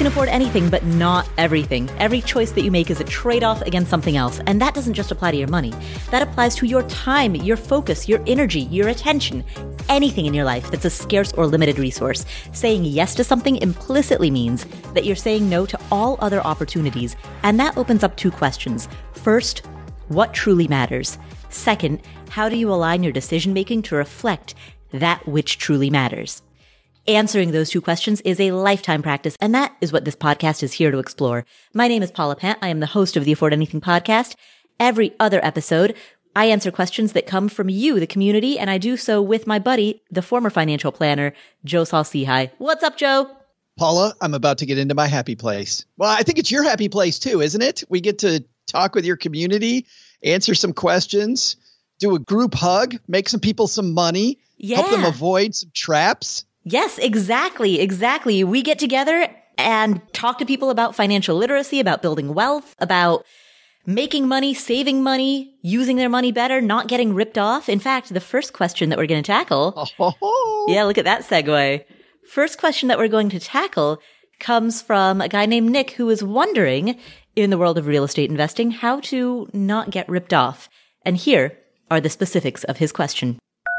can afford anything, but not everything. Every choice that you make is a trade-off against something else. And that doesn't just apply to your money. That applies to your time, your focus, your energy, your attention, anything in your life that's a scarce or limited resource. Saying yes to something implicitly means that you're saying no to all other opportunities. And that opens up two questions. First, what truly matters? Second, how do you align your decision-making to reflect that which truly matters? Answering those two questions is a lifetime practice, and that is what this podcast is here to explore. My name is Paula Pant. I am the host of the Afford Anything podcast. Every other episode, I answer questions that come from you, the community, and I do so with my buddy, the former financial planner, Joe Saul-Sehy. What's up, Joe? Paula, I'm about to get into my happy place. Well, I think it's your happy place too, isn't it? We get to talk with your community, answer some questions, do a group hug, make some people some money, help them avoid some traps. Yes, exactly. We get together and talk to people about financial literacy, about building wealth, about making money, saving money, using their money better, not getting ripped off. In fact, the first question that we're going to tackle, yeah, look at that segue. First question that we're going to tackle comes from a guy named Nick who is wondering, in the world of real estate investing, how to not get ripped off. And here are the specifics of his question.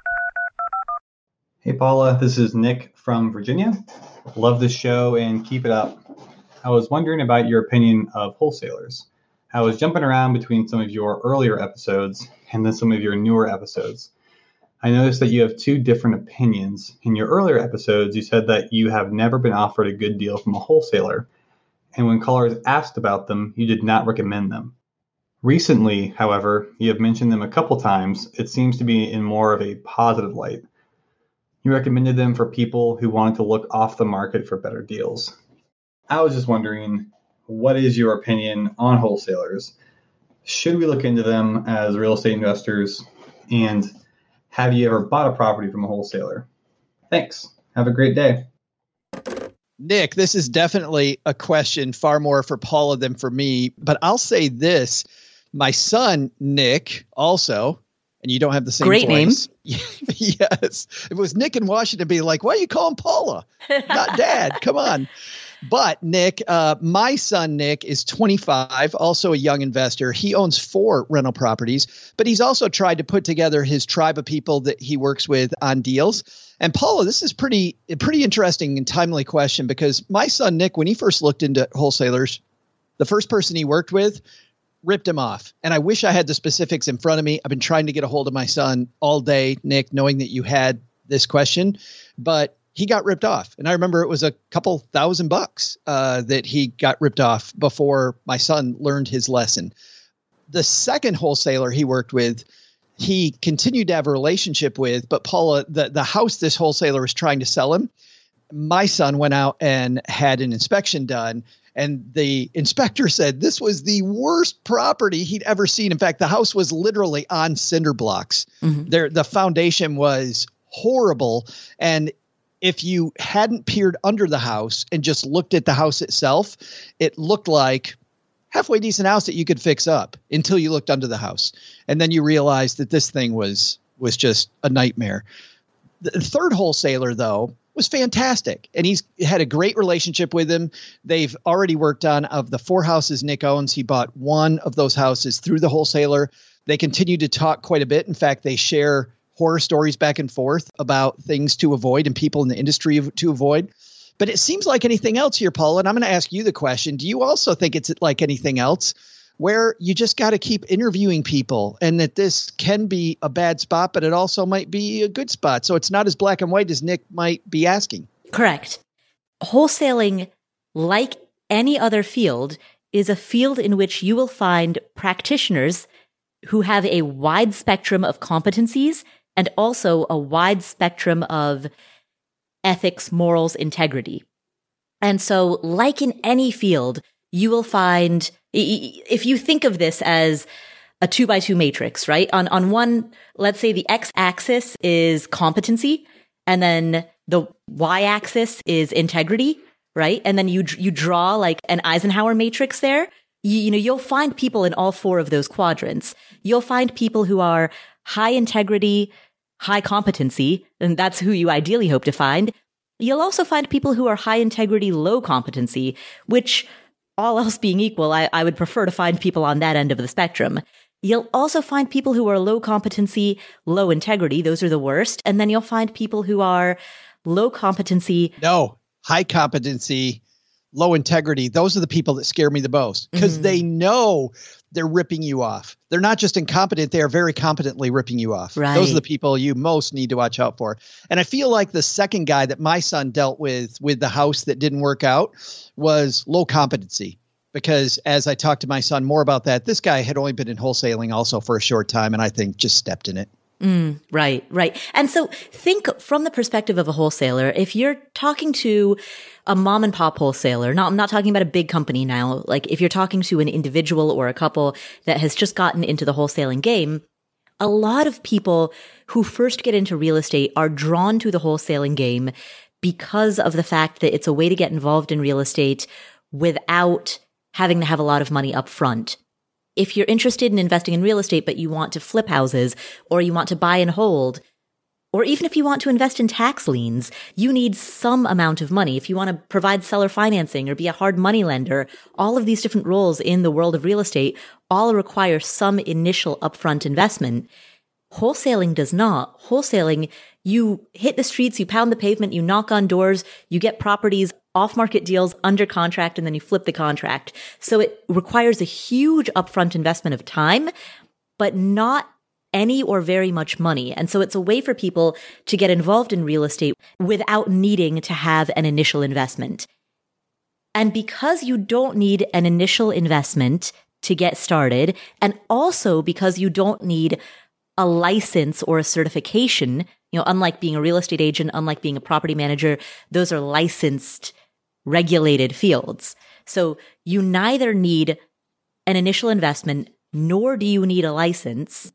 Hey Paula, this is Nick from Virginia. Love the show and keep it up. I was wondering about your opinion of wholesalers. I was jumping around between some of your earlier episodes and then some of your newer episodes. I noticed that you have two different opinions. In your earlier episodes, you said that you have never been offered a good deal from a wholesaler. And when callers asked about them, you did not recommend them. Recently, however, you have mentioned them a couple times. It seems to be in more of a positive light. You recommended them for people who wanted to look off the market for better deals. I was just wondering, what is your opinion on wholesalers? Should we look into them as real estate investors? And have you ever bought a property from a wholesaler? Thanks. Have a great day. Nick, this is definitely a question far more for Paula than for me, but I'll say this. My son, Nick, also, and you don't have the same great voice. Name. Yes. If it was Nick in Washington, be like, why are you calling Paula? Not Dad. Come on. But Nick, my son, Nick, is 25, also a young investor. He owns 4 rental properties, but he's also tried to put together his tribe of people that he works with on deals. And Paula, this is a pretty interesting and timely question because my son, Nick, when he first looked into wholesalers, the first person he worked with ripped him off. And I wish I had the specifics in front of me. I've been trying to get a hold of my son all day, Nick, knowing that you had this question, but he got ripped off. And I remember it was a couple $1,000 that he got ripped off before my son learned his lesson. The second wholesaler he worked with, he continued to have a relationship with, but Paula, the house this wholesaler was trying to sell him, my son went out and had an inspection done. And the inspector said this was the worst property he'd ever seen. In fact, the house was literally on cinder blocks. Mm-hmm. The foundation was horrible. And if you hadn't peered under the house and just looked at the house itself, it looked like halfway decent house that you could fix up until you looked under the house. And then you realized that this thing was just a nightmare. The third wholesaler, though, was fantastic. And he's had a great relationship with him. They've already worked on, of the 4 houses Nick owns, he bought 1 of those houses through the wholesaler. They continue to talk quite a bit. In fact, they share horror stories back and forth about things to avoid and people in the industry to avoid. But it seems like anything else here, Paula, and I'm going to ask you the question. Do you also think it's like anything else where you just got to keep interviewing people and that this can be a bad spot, but it also might be a good spot? So it's not as black and white as Nick might be asking. Correct. Wholesaling, like any other field, is a field in which you will find practitioners who have a wide spectrum of competencies and also a wide spectrum of ethics, morals, integrity. And so, like in any field, you will find, if you think of this as a 2x2 matrix, right? On one, let's say the x-axis is competency, and then the y-axis is integrity, right? And then you draw like an Eisenhower matrix there. You'll find people in all 4 of those quadrants. You'll find people who are high integrity, high competency, and that's who you ideally hope to find. You'll also find people who are high integrity, low competency, which, all else being equal, I would prefer to find people on that end of the spectrum. You'll also find people who are low competency, low integrity. Those are the worst. And then you'll find people who are low competency. No, high competency, low integrity. Those are the people that scare me the most because they know they're ripping you off. They're not just incompetent. They are very competently ripping you off. Right. Those are the people you most need to watch out for. And I feel like the second guy that my son dealt with the house that didn't work out was low competency. Because as I talked to my son more about that, this guy had only been in wholesaling also for a short time, and I think just stepped in it. Right. And so think from the perspective of a wholesaler, if you're talking to a mom and pop wholesaler, I'm not talking about a big company now, like if you're talking to an individual or a couple that has just gotten into the wholesaling game, a lot of people who first get into real estate are drawn to the wholesaling game because of the fact that it's a way to get involved in real estate without having to have a lot of money up front. If you're interested in investing in real estate, but you want to flip houses, or you want to buy and hold, or even if you want to invest in tax liens, you need some amount of money. If you want to provide seller financing or be a hard money lender, all of these different roles in the world of real estate all require some initial upfront investment. Wholesaling does not. Wholesaling, you hit the streets, you pound the pavement, you knock on doors, you get properties, off-market deals under contract, and then you flip the contract. So it requires a huge upfront investment of time, but not any or very much money. And so it's a way for people to get involved in real estate without needing to have an initial investment. And because you don't need an initial investment to get started, and also because you don't need a license or a certification, unlike being a real estate agent, unlike being a property manager, those are licensed, regulated fields. So you neither need an initial investment, nor do you need a license.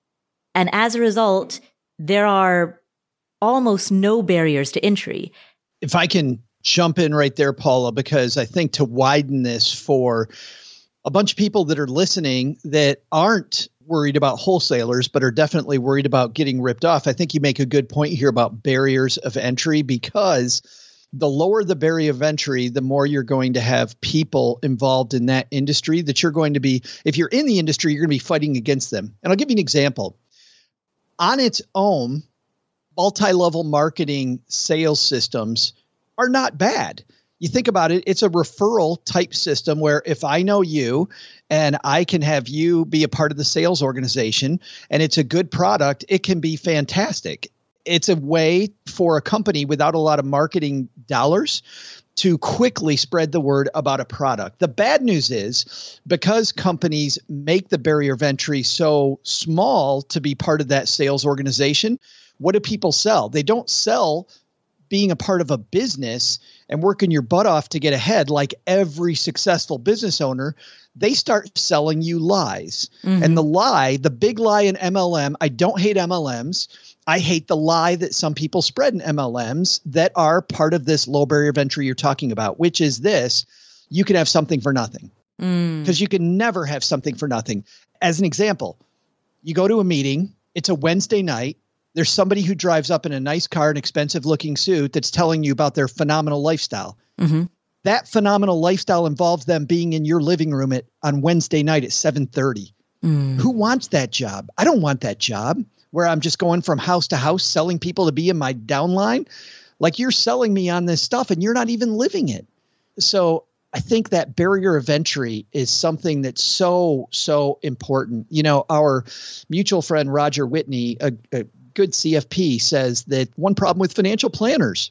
And as a result, there are almost no barriers to entry. If I can jump in right there, Paula, because I think to widen this for a bunch of people that are listening that aren't worried about wholesalers, but are definitely worried about getting ripped off. I think you make a good point here about barriers of entry, because the lower the barrier of entry, the more you're going to have people involved in that industry that you're going to be, if you're in the industry, you're going to be fighting against them. And I'll give you an example. On its own, multi-level marketing sales systems are not bad. You think about it, it's a referral type system where if I know you and I can have you be a part of the sales organization and it's a good product, it can be fantastic. It's a way for a company without a lot of marketing dollars to quickly spread the word about a product. The bad news is because companies make the barrier of entry so small to be part of that sales organization, what do people sell? They don't sell being a part of a business and working your butt off to get ahead like every successful business owner. They start selling you lies. And the big lie in MLM, I don't hate MLMs. I hate the lie that some people spread in MLMs that are part of this low barrier of entry you're talking about, which is this: you can have something for nothing. Because you can never have something for nothing. As an example, you go to a meeting, it's a Wednesday night, there's somebody who drives up in a nice car, an expensive looking suit that's telling you about their phenomenal lifestyle. That phenomenal lifestyle involves them being in your living room on Wednesday night at 7:30. Who wants that job? I don't want that job where I'm just going from house to house selling people to be in my downline. Like, you're selling me on this stuff and you're not even living it. So I think that barrier of entry is something that's so, so important. Our mutual friend, Roger Whitney, a good CFP, says that one problem with financial planners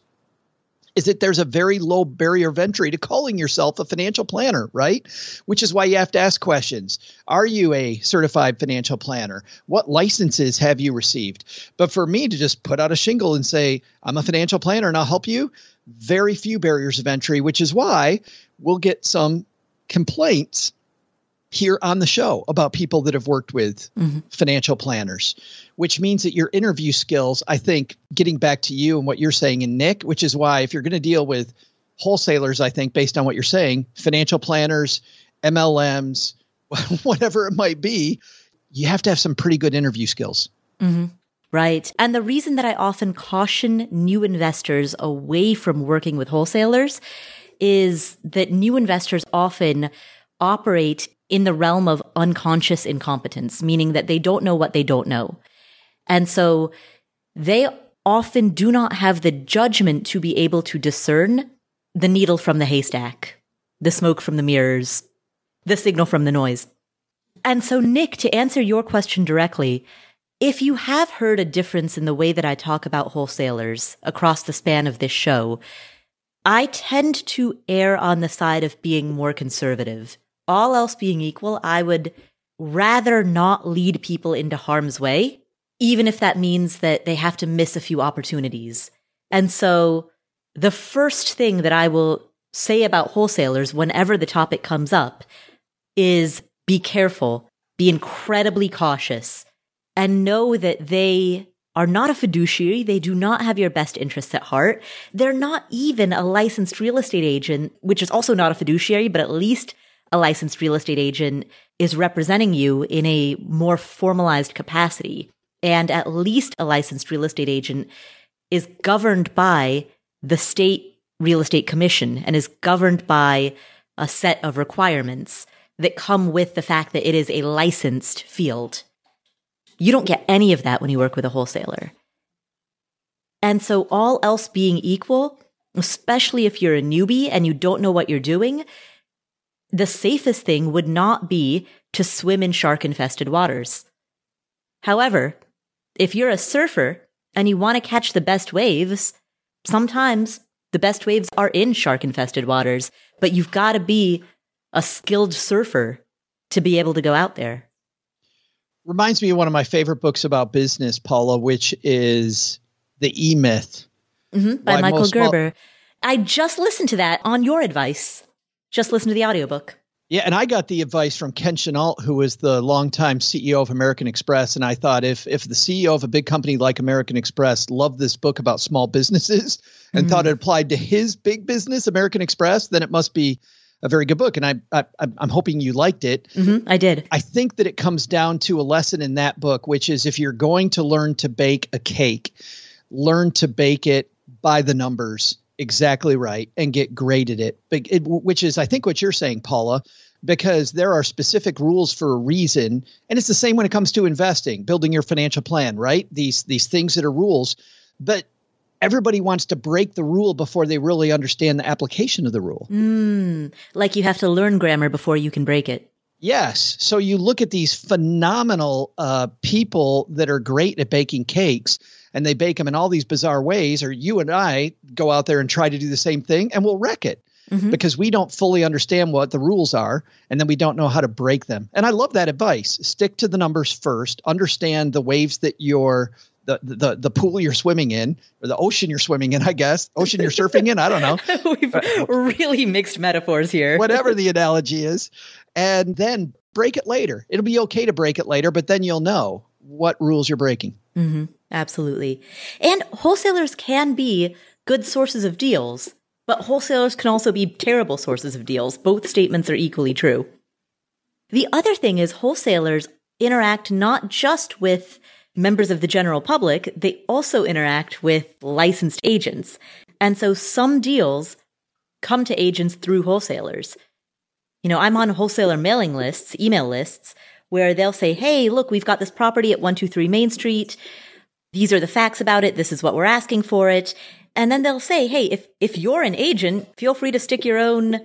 is that there's a very low barrier of entry to calling yourself a financial planner, right? Which is why you have to ask questions. Are you a certified financial planner? What licenses have you received? But for me to just put out a shingle and say, I'm a financial planner and I'll help you, very few barriers of entry, which is why we'll get some complaints here on the show about people that have worked with financial planners, which means that your interview skills, I think, getting back to you and what you're saying, and Nick, which is why if you're going to deal with wholesalers, I think based on what you're saying, financial planners, MLMs, whatever it might be, you have to have some pretty good interview skills. Right. And the reason that I often caution new investors away from working with wholesalers is that new investors often operate in the realm of unconscious incompetence, meaning that they don't know what they don't know. And so they often do not have the judgment to be able to discern the needle from the haystack, the smoke from the mirrors, the signal from the noise. And so, Nick, to answer your question directly, if you have heard a difference in the way that I talk about wholesalers across the span of this show, I tend to err on the side of being more conservative. All else being equal, I would rather not lead people into harm's way, even if that means that they have to miss a few opportunities. And so the first thing that I will say about wholesalers whenever the topic comes up is be careful, be incredibly cautious, and know that they are not a fiduciary. They do not have your best interests at heart. They're not even a licensed real estate agent, which is also not a fiduciary, but at least a licensed real estate agent is representing you in a more formalized capacity. And at least a licensed real estate agent is governed by the state real estate commission and is governed by a set of requirements that come with the fact that it is a licensed field. You don't get any of that when you work with a wholesaler. And so all else being equal, especially if you're a newbie and you don't know what you're doing, the safest thing would not be to swim in shark-infested waters. However, if you're a surfer and you want to catch the best waves, sometimes the best waves are in shark-infested waters, but you've got to be a skilled surfer to be able to go out there. Reminds me of one of my favorite books about business, Paula, which is The E-Myth. By Michael Gerber. I just listened to that on your advice. Just listen to the audiobook. Yeah, and I got the advice from Ken Chenault, who was the longtime CEO of American Express. And I thought if the CEO of a big company like American Express loved this book about small businesses and thought it applied to his big business, American Express, then it must be a very good book. And I'm hoping you liked it. I did. I think that it comes down to a lesson in that book, which is if you're going to learn to bake a cake, learn to bake it by the numbers. Exactly right. And get great at it. Which is, I think, what you're saying, Paula, because there are specific rules for a reason. And it's the same when it comes to investing, building your financial plan, right? These things that are rules. But everybody wants to break the rule before they really understand the application of the rule. Like you have to learn grammar before you can break it. Yes. So you look at these phenomenal people that are great at baking cakes, and they bake them in all these bizarre ways, or you and I go out there and try to do the same thing and we'll wreck it because we don't fully understand what the rules are, and then we don't know how to break them. And I love that advice. Stick to the numbers first, understand the waves that the pool you're swimming in, or the ocean you're swimming in, I guess. Ocean you're surfing in, I don't know. We've really mixed metaphors here. Whatever the analogy is. And then break it later. It'll be okay to break it later, but then you'll know what rules you're breaking. Absolutely. And wholesalers can be good sources of deals, but wholesalers can also be terrible sources of deals. Both statements are equally true. The other thing is wholesalers interact not just with members of the general public, they also interact with licensed agents. And so some deals come to agents through wholesalers. You know, I'm on wholesaler mailing lists, email lists, where they'll say, hey, look, we've got this property at 123 Main Street. These are the facts about it. This is what we're asking for it. And then they'll say, hey, if you're an agent, feel free to stick your own,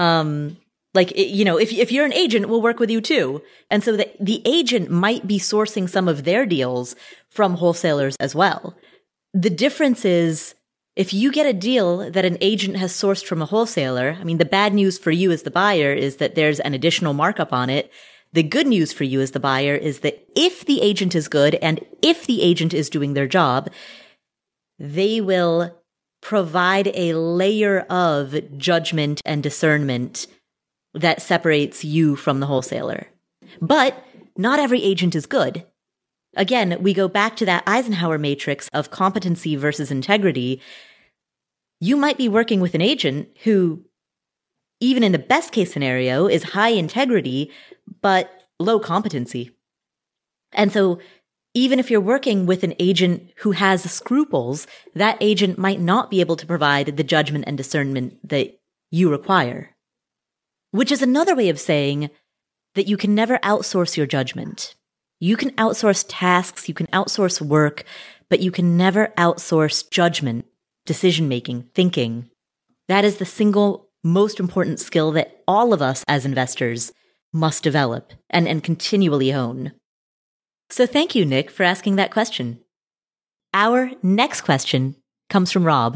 if you're an agent, we'll work with you too. And so the agent might be sourcing some of their deals from wholesalers as well. The difference is if you get a deal that an agent has sourced from a wholesaler, I mean, the bad news for you as the buyer is that there's an additional markup on it. The good news for you as the buyer is that if the agent is good and if the agent is doing their job, they will provide a layer of judgment and discernment that separates you from the wholesaler. But not every agent is good. Again, we go back to that Eisenhower matrix of competency versus integrity. You might be working with an agent who, even in the best case scenario, is high integrity, but low competency. And so even if you're working with an agent who has scruples, that agent might not be able to provide the judgment and discernment that you require. Which is another way of saying that you can never outsource your judgment. You can outsource tasks, you can outsource work, but you can never outsource judgment, decision-making, thinking. That is the single most important skill that all of us as investors must develop and continually hone. So thank you, Nick, for asking that question. Our next question comes from Rob.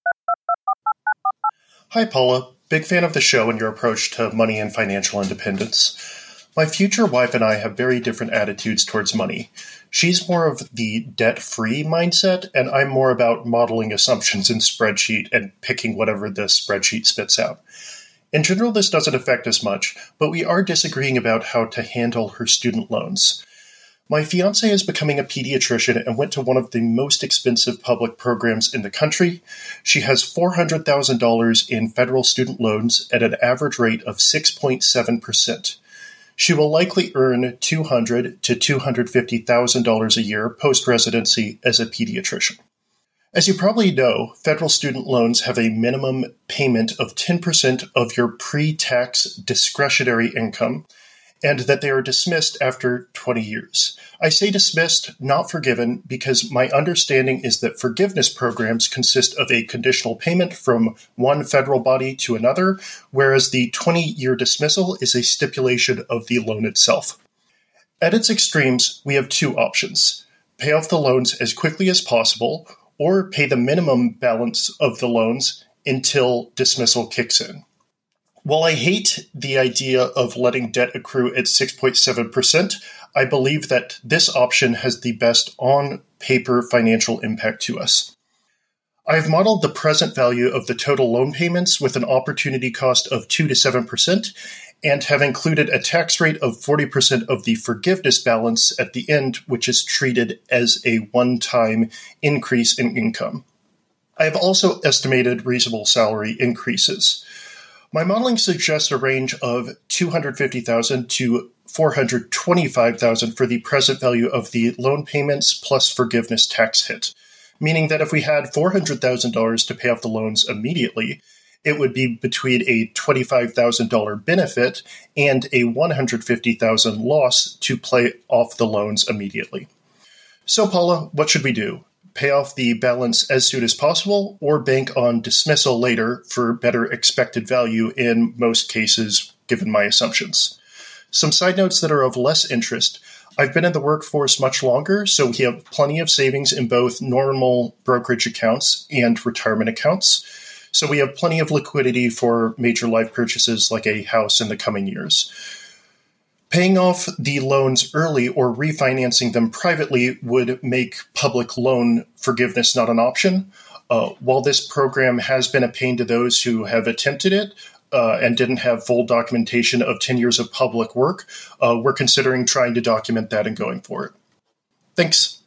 Hi, Paula. Big fan of the show and your approach to money and financial independence. My future wife and I have very different attitudes towards money. She's more of the debt-free mindset, and I'm more about modeling assumptions in spreadsheet and picking whatever the spreadsheet spits out. In general, this doesn't affect us much, but we are disagreeing about how to handle her student loans. My fiancé is becoming a pediatrician and went to one of the most expensive public programs in the country. She has $400,000 in federal student loans at an average rate of 6.7%. She will likely earn $200,000 to $250,000 a year post-residency as a pediatrician. As you probably know, federal student loans have a minimum payment of 10% of your pre-tax discretionary income, and that they are dismissed after 20 years. I say dismissed, not forgiven, because my understanding is that forgiveness programs consist of a conditional payment from one federal body to another, whereas the 20-year dismissal is a stipulation of the loan itself. At its extremes, we have two options: pay off the loans as quickly as possible, or pay the minimum balance of the loans until dismissal kicks in. While I hate the idea of letting debt accrue at 6.7%, I believe that this option has the best on-paper financial impact to us. I have modeled the present value of the total loan payments with an opportunity cost of 2 to 7% and have included a tax rate of 40% of the forgiveness balance at the end, which is treated as a one-time increase in income. I have also estimated reasonable salary increases. My modeling suggests a range of $250,000 to $425,000 for the present value of the loan payments plus forgiveness tax hit, meaning that if we had $400,000 to pay off the loans immediately, it would be between a $25,000 benefit and a $150,000 loss to pay off the loans immediately. So, Paula, what should we do? Pay off the balance as soon as possible, or bank on dismissal later for better expected value in most cases, given my assumptions? Some side notes that are of less interest. I've been in the workforce much longer, so we have plenty of savings in both normal brokerage accounts and retirement accounts. So we have plenty of liquidity for major life purchases like a house in the coming years. Paying off the loans early or refinancing them privately would make public loan forgiveness not an option. While this program has been a pain to those who have attempted it and didn't have full documentation of 10 years of public work, we're considering trying to document that and going for it. Thanks.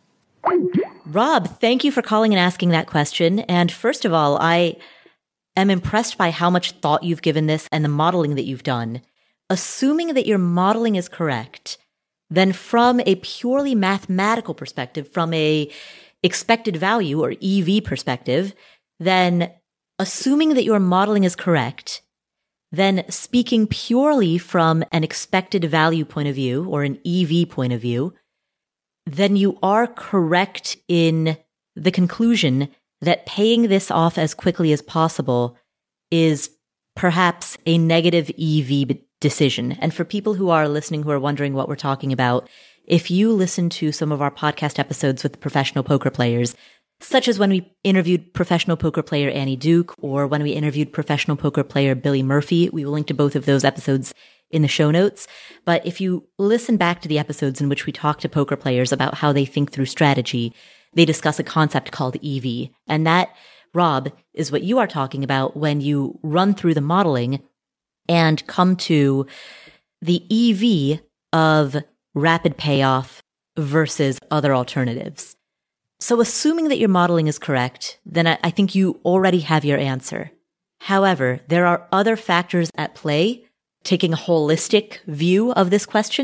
Rob, thank you for calling and asking that question. And first of all, I am impressed by how much thought you've given this and the modeling that you've done. Assuming that your modeling is correct, then from a purely mathematical perspective, from a expected value or EV perspective, then assuming that your modeling is correct, then speaking purely from an expected value point of view or an EV point of view, then you are correct in the conclusion that paying this off as quickly as possible is perhaps a negative EV decision. And for people who are listening who are wondering what we're talking about, if you listen to some of our podcast episodes with professional poker players, such as when we interviewed professional poker player Annie Duke or when we interviewed professional poker player Billy Murphy, we will link to both of those episodes in the show notes. But if you listen back to the episodes in which we talk to poker players about how they think through strategy, they discuss a concept called EV. And that, Rob, is what you are talking about when you run through the modeling and come to the EV of rapid payoff versus other alternatives. So assuming that your modeling is correct, then I think you already have your answer. However, there are other factors at play. Taking a holistic view of this question,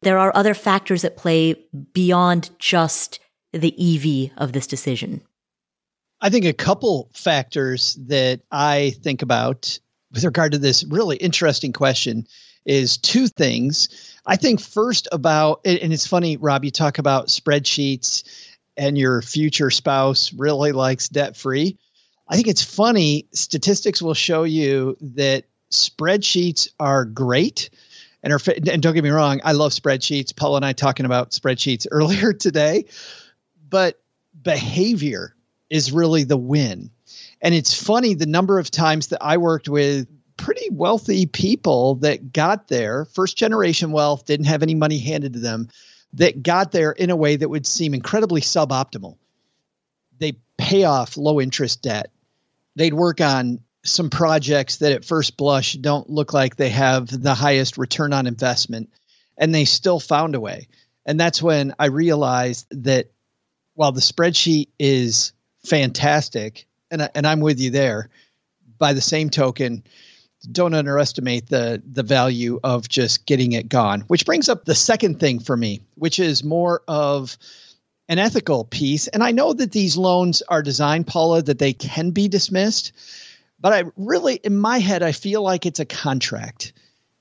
there are other factors at play beyond just the EV of this decision? I think a couple factors that I think about with regard to this really interesting question is two things. I think first about, and it's funny, Rob, you talk about spreadsheets and your future spouse really likes debt-free. I think it's funny. Statistics will show you that spreadsheets are great. And don't get me wrong, I love spreadsheets. Paula and I talking about spreadsheets earlier today, but behavior is really the win. And it's funny, the number of times that I worked with pretty wealthy people that got there, first generation wealth, didn't have any money handed to them, that got there in a way that would seem incredibly suboptimal. They pay off low interest debt. They'd work on some projects that at first blush don't look like they have the highest return on investment, and they still found a way. And that's when I realized that while the spreadsheet is fantastic, and I'm with you there, by the same token, don't underestimate the value of just getting it gone, which brings up the second thing for me, which is more of an ethical piece. And I know that these loans are designed, Paula, that they can be dismissed. But I really, in my head, I feel like it's a contract.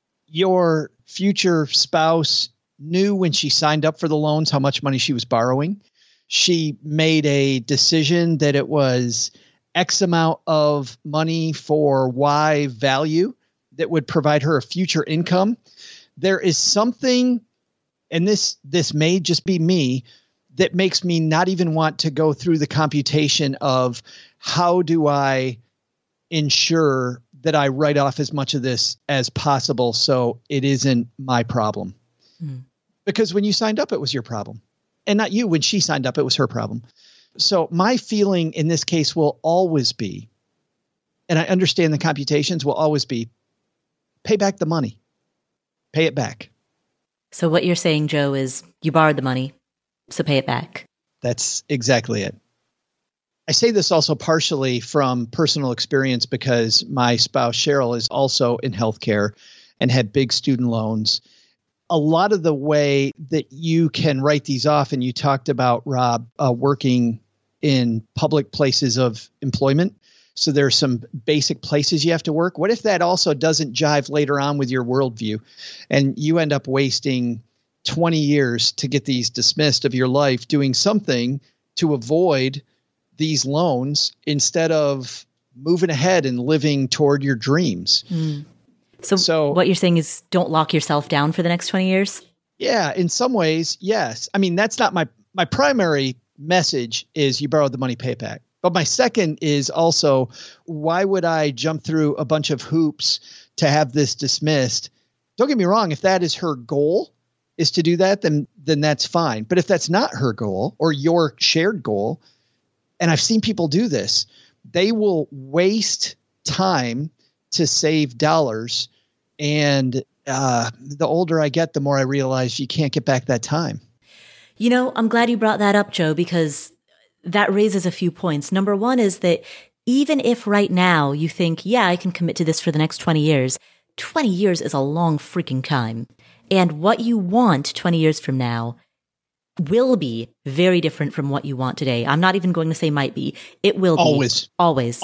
Your future spouse knew when she signed up for the loans how much money she was borrowing. She made a decision that it was X amount of money for Y value that would provide her a future income. There is something, and this may just be me, that makes me not even want to go through the computation of how do I ensure that I write off as much of this as possible so it isn't my problem. Because when you signed up, it was your problem. And not you. When she signed up, it was her problem. So my feeling in this case will always be, and I understand the computations will always be, pay back the money. Pay it back. So what you're saying, Joe, is you borrowed the money, so pay it back. That's exactly it. I say this also partially from personal experience because my spouse, Cheryl, is also in healthcare and had big student loans. A lot of the way that you can write these off, and you talked about, Rob, working in public places of employment. So there's some basic places you have to work. What if that also doesn't jive later on with your worldview and you end up wasting 20 years to get these dismissed of your life doing something to avoid these loans instead of moving ahead and living toward your dreams. So what you're saying is don't lock yourself down for the next 20 years? Yeah, in some ways, yes. I mean, that's not my primary message is you borrowed the money, pay it back. But my second is also, why would I jump through a bunch of hoops to have this dismissed? Don't get me wrong. If that is her goal is to do that, then that's fine. But if that's not her goal or your shared goal, and I've seen people do this, they will waste time to save dollars. And the older I get, the more I realize you can't get back that time. You know, I'm glad you brought that up, Joe, because that raises a few points. Number one is that even if right now you think, yeah, I can commit to this for the next 20 years, 20 years is a long freaking time. And what you want 20 years from now will be very different from what you want today. I'm not even going to say might be. It will be. Always.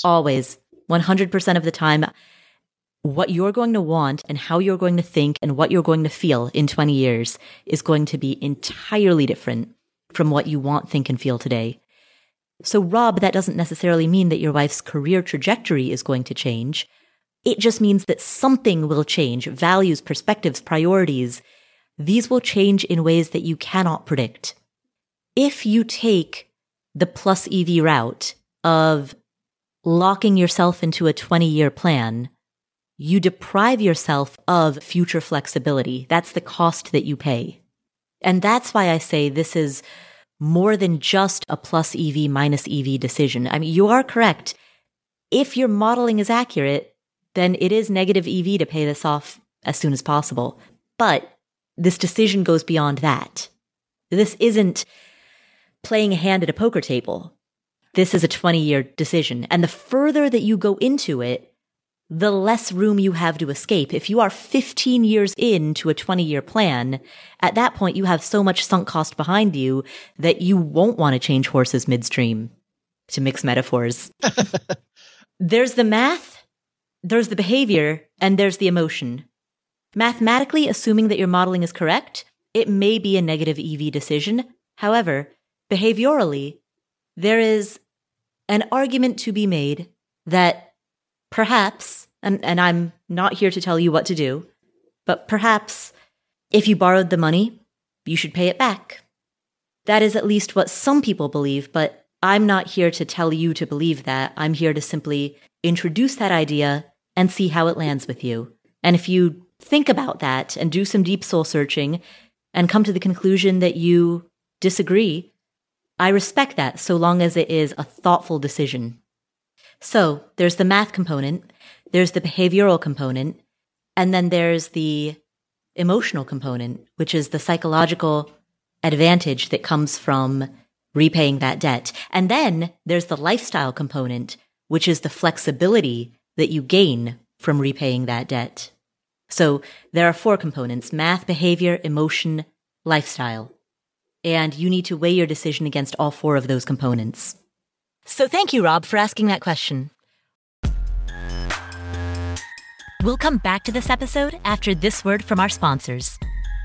100% of the time. What you're going to want and how you're going to think and what you're going to feel in 20 years is going to be entirely different from what you want, think, and feel today. So, Rob, that doesn't necessarily mean that your wife's career trajectory is going to change. It just means that something will change. Values, perspectives, priorities. These will change in ways that you cannot predict. If you take the plus EV route of locking yourself into a 20-year plan, you deprive yourself of future flexibility. That's the cost that you pay. And that's why I say this is more than just a plus EV minus EV decision. I mean, you are correct. If your modeling is accurate, then it is negative EV to pay this off as soon as possible. But this decision goes beyond that. This isn't playing a hand at a poker table. This is a 20-year decision. And the further that you go into it, the less room you have to escape. If you are 15 years into a 20-year plan, at that point you have so much sunk cost behind you that you won't want to change horses midstream, to mix metaphors. There's the math, there's the behavior, and there's the emotion. Mathematically, assuming that your modeling is correct, it may be a negative EV decision. However, behaviorally, there is an argument to be made that perhaps, and I'm not here to tell you what to do, but perhaps if you borrowed the money, you should pay it back. That is at least what some people believe, but I'm not here to tell you to believe that. I'm here to simply introduce that idea and see how it lands with you. And if you think about that and do some deep soul searching and come to the conclusion that you disagree, I respect that so long as it is a thoughtful decision. So there's the math component, there's the behavioral component, and then there's the emotional component, which is the psychological advantage that comes from repaying that debt. And then there's the lifestyle component, which is the flexibility that you gain from repaying that debt. So there are 4 components: math, behavior, emotion, lifestyle. And you need to weigh your decision against all 4 of those components. So thank you, Rob, for asking that question. We'll come back to this episode after this word from our sponsors.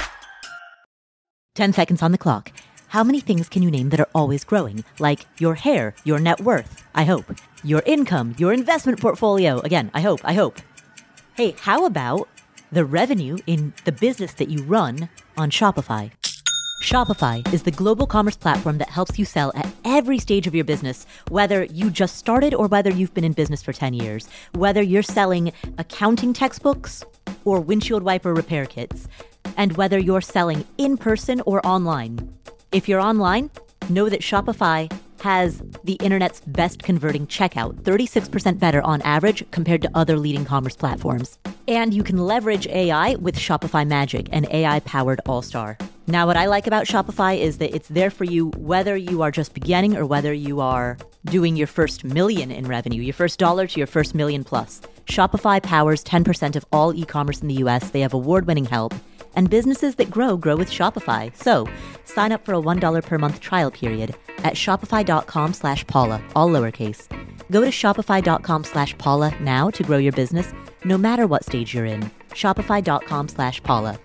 10 seconds on the clock. How many things can you name that are always growing? Like your hair, your net worth, I hope. Your income, your investment portfolio. Again, I hope. Hey, how about the revenue in the business that you run on Shopify? Shopify is the global commerce platform that helps you sell at every stage of your business, whether you just started or whether you've been in business for 10 years, whether you're selling accounting textbooks or windshield wiper repair kits, and whether you're selling in person or online. If you're online, know that Shopify has the internet's best converting checkout, 36% better on average compared to other leading commerce platforms. And you can leverage AI with Shopify Magic, an AI-powered all-star. Now, what I like about Shopify is that it's there for you whether you are just beginning or whether you are doing your first million in revenue, your first dollar to your first million plus. Shopify powers 10% of all e-commerce in the US. They have award-winning help. And businesses that grow with Shopify. So sign up for a $1 per month trial period at shopify.com/Paula, all lowercase. Go to shopify.com/Paula now to grow your business, no matter what stage you're in. Shopify.com/Paula.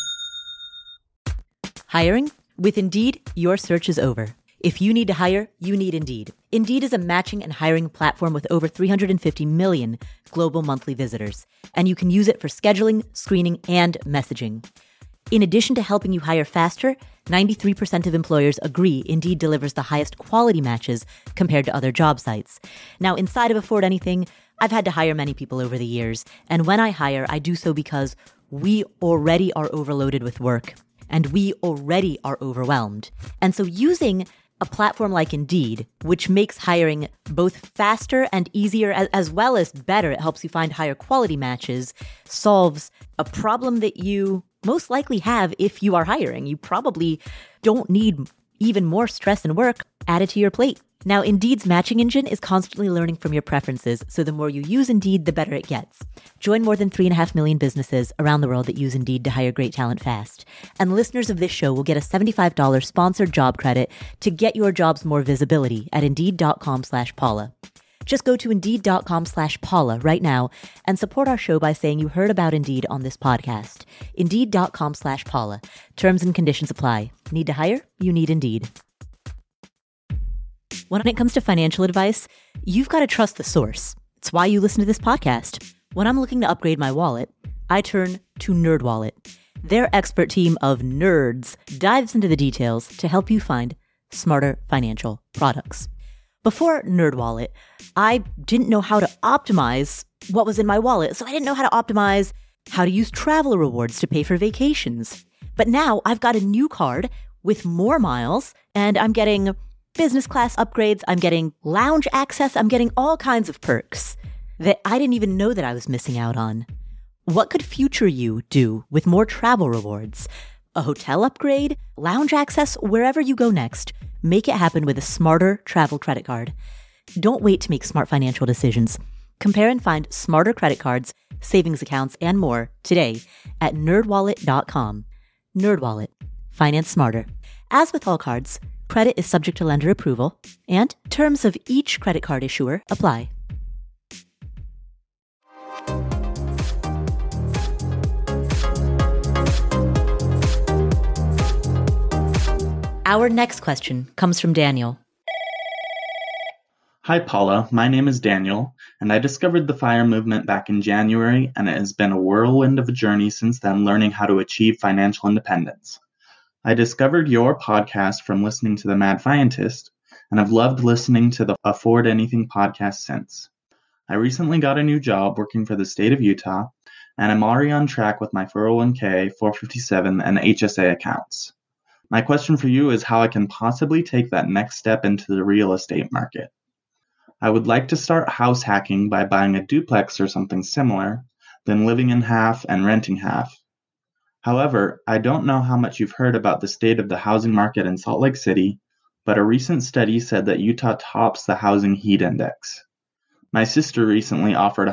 Hiring? With Indeed, your search is over. If you need to hire, you need Indeed. Indeed is a matching and hiring platform with over 350 million global monthly visitors, and you can use it for scheduling, screening, and messaging. In addition to helping you hire faster, 93% of employers agree Indeed delivers the highest quality matches compared to other job sites. Now, inside of Afford Anything, I've had to hire many people over the years, and when I hire, I do so because we already are overloaded with work, and we already are overwhelmed. And so using a platform like Indeed, which makes hiring both faster and easier as well as better, it helps you find higher quality matches, solves a problem that you most likely have if you are hiring. You probably don't need even more stress and work added to your plate. Now, Indeed's matching engine is constantly learning from your preferences, so the more you use Indeed, the better it gets. Join more than 3.5 million businesses around the world that use Indeed to hire great talent fast. And listeners of this show will get a $75 sponsored job credit to get your jobs more visibility at Indeed.com/Paula. Just go to Indeed.com/Paula right now and support our show by saying you heard about Indeed on this podcast. Indeed.com/Paula. Terms and conditions apply. Need to hire? You need Indeed. When it comes to financial advice, you've got to trust the source. It's why you listen to this podcast. When I'm looking to upgrade my wallet, I turn to NerdWallet. Their expert team of nerds dives into the details to help you find smarter financial products. Before NerdWallet, I didn't know how to optimize what was in my wallet, so I didn't know how to optimize how to use travel rewards to pay for vacations. But now I've got a new card with more miles, and I'm getting business class upgrades, I'm getting lounge access, I'm getting all kinds of perks that I didn't even know that I was missing out on. What could future you do with more travel rewards? A hotel upgrade? Lounge access? Wherever you go next, make it happen with a smarter travel credit card. Don't wait to make smart financial decisions. Compare and find smarter credit cards, savings accounts, and more today at nerdwallet.com. NerdWallet. Finance smarter. As with all cards, credit is subject to lender approval, and terms of each credit card issuer apply. Our next question comes from Daniel. Hi, Paula. My name is Daniel, and I discovered the FIRE movement back in January, and it has been a whirlwind of a journey since then learning how to achieve financial independence. I discovered your podcast from listening to The Mad Fientist, and I've loved listening to the Afford Anything podcast since. I recently got a new job working for the state of Utah, and I'm already on track with my 401k, 457, and HSA accounts. My question for you is how I can possibly take that next step into the real estate market. I would like to start house hacking by buying a duplex or something similar, then living in half and renting half. However, I don't know how much you've heard about the state of the housing market in Salt Lake City, but a recent study said that Utah tops the housing heat index. My sister recently offered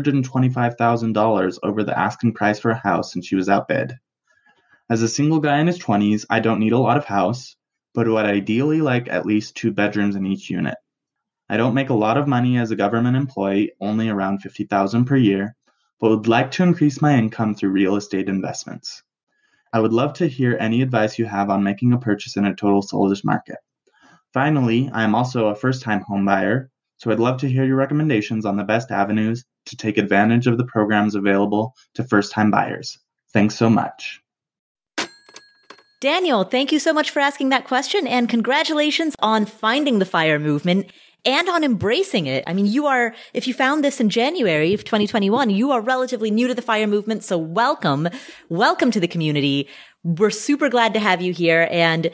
$125,000 over the asking price for a house and she was outbid. As a single guy in his 20s, I don't need a lot of house, but would ideally like at least 2 bedrooms in each unit. I don't make a lot of money as a government employee, only around $50,000 per year, but would like to increase my income through real estate investments. I would love to hear any advice you have on making a purchase in a total seller's market. Finally, I am also a first-time home buyer, so I'd love to hear your recommendations on the best avenues to take advantage of the programs available to first-time buyers. Thanks so much. Daniel, thank you so much for asking that question, and congratulations on finding the FIRE movement and on embracing it. I mean, if you found this in January of 2021, you are relatively new to the FIRE movement. So welcome to the community. We're super glad to have you here. And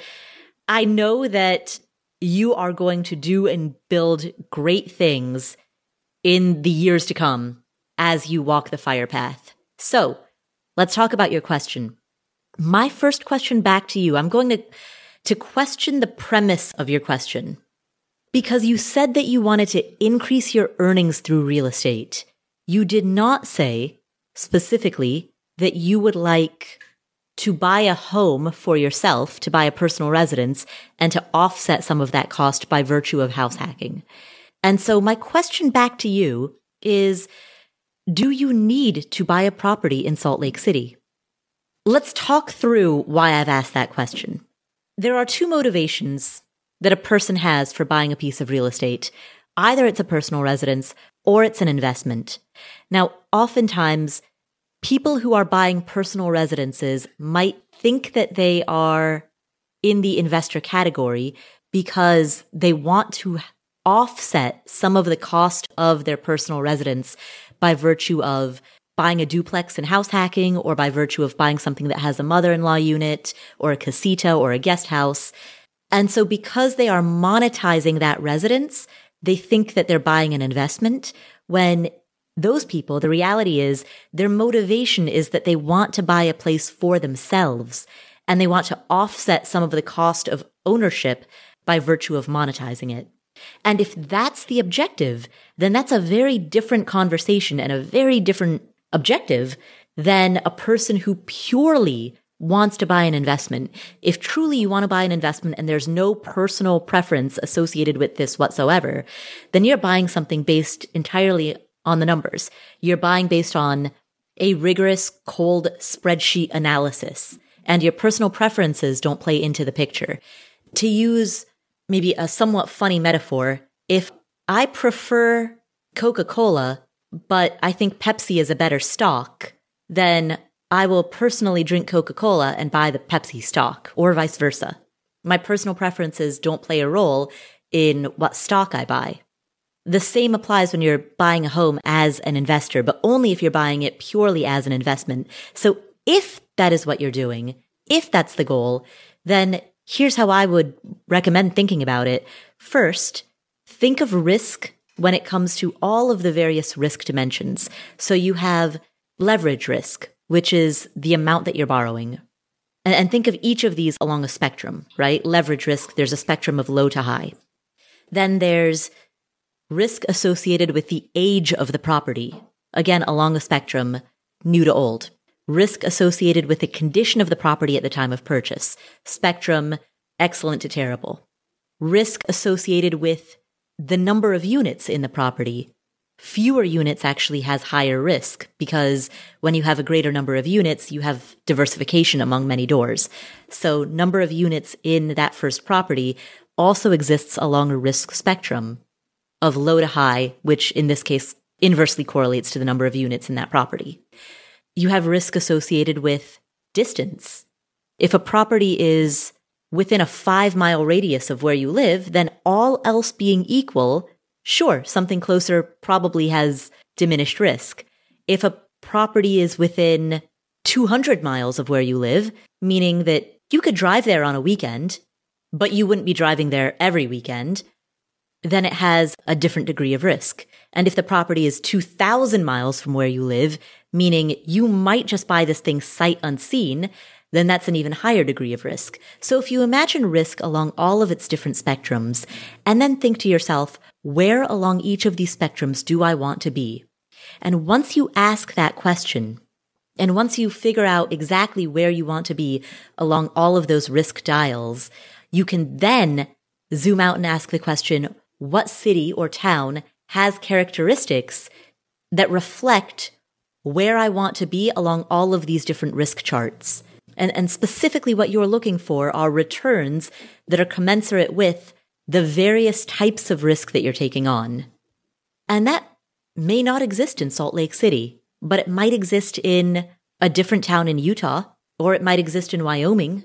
I know that you are going to do and build great things in the years to come as you walk the FIRE path. So let's talk about your question. My first question back to you, I'm going to question the premise of your question. Because you said that you wanted to increase your earnings through real estate. You did not say specifically that you would like to buy a home for yourself, to buy a personal residence, and to offset some of that cost by virtue of house hacking. And so my question back to you is, do you need to buy a property in Salt Lake City? Let's talk through why I've asked that question. There are 2 motivations that a person has for buying a piece of real estate. Either it's a personal residence or it's an investment. Now, oftentimes, people who are buying personal residences might think that they are in the investor category because they want to offset some of the cost of their personal residence by virtue of buying a duplex and house hacking, or by virtue of buying something that has a mother-in-law unit or a casita or a guest house. And so because they are monetizing that residence, they think that they're buying an investment, when those people, the reality is their motivation is that they want to buy a place for themselves, and they want to offset some of the cost of ownership by virtue of monetizing it. And if that's the objective, then that's a very different conversation and a very different objective than a person who purely wants to buy an investment. If truly you want to buy an investment and there's no personal preference associated with this whatsoever, then you're buying something based entirely on the numbers. You're buying based on a rigorous, cold spreadsheet analysis, and your personal preferences don't play into the picture. To use maybe a somewhat funny metaphor, if I prefer Coca-Cola, but I think Pepsi is a better stock, then I will personally drink Coca-Cola and buy the Pepsi stock, or vice versa. My personal preferences don't play a role in what stock I buy. The same applies when you're buying a home as an investor, but only if you're buying it purely as an investment. So if that is what you're doing, if that's the goal, then here's how I would recommend thinking about it. First, think of risk when it comes to all of the various risk dimensions. So you have leverage risk, which is the amount that you're borrowing. And think of each of these along a spectrum, right? Leverage risk, there's a spectrum of low to high. Then there's risk associated with the age of the property, again, along the spectrum, new to old. Risk associated with the condition of the property at the time of purchase, spectrum, excellent to terrible. Risk associated with the number of units in the property. Fewer units actually has higher risk because when you have a greater number of units, you have diversification among many doors. So number of units in that first property also exists along a risk spectrum of low to high, which in this case inversely correlates to the number of units in that property. You have risk associated with distance. If a property is within a 5-mile radius of where you live, then all else being equal, sure, something closer probably has diminished risk. If a property is within 200 miles of where you live, meaning that you could drive there on a weekend, but you wouldn't be driving there every weekend, then it has a different degree of risk. And if the property is 2,000 miles from where you live, meaning you might just buy this thing sight unseen, then that's an even higher degree of risk. So if you imagine risk along all of its different spectrums, and then think to yourself, where along each of these spectrums do I want to be? And once you ask that question, and once you figure out exactly where you want to be along all of those risk dials, you can then zoom out and ask the question, what city or town has characteristics that reflect where I want to be along all of these different risk charts? And specifically what you're looking for are returns that are commensurate with the various types of risk that you're taking on. And that may not exist in Salt Lake City, but it might exist in a different town in Utah, or it might exist in Wyoming.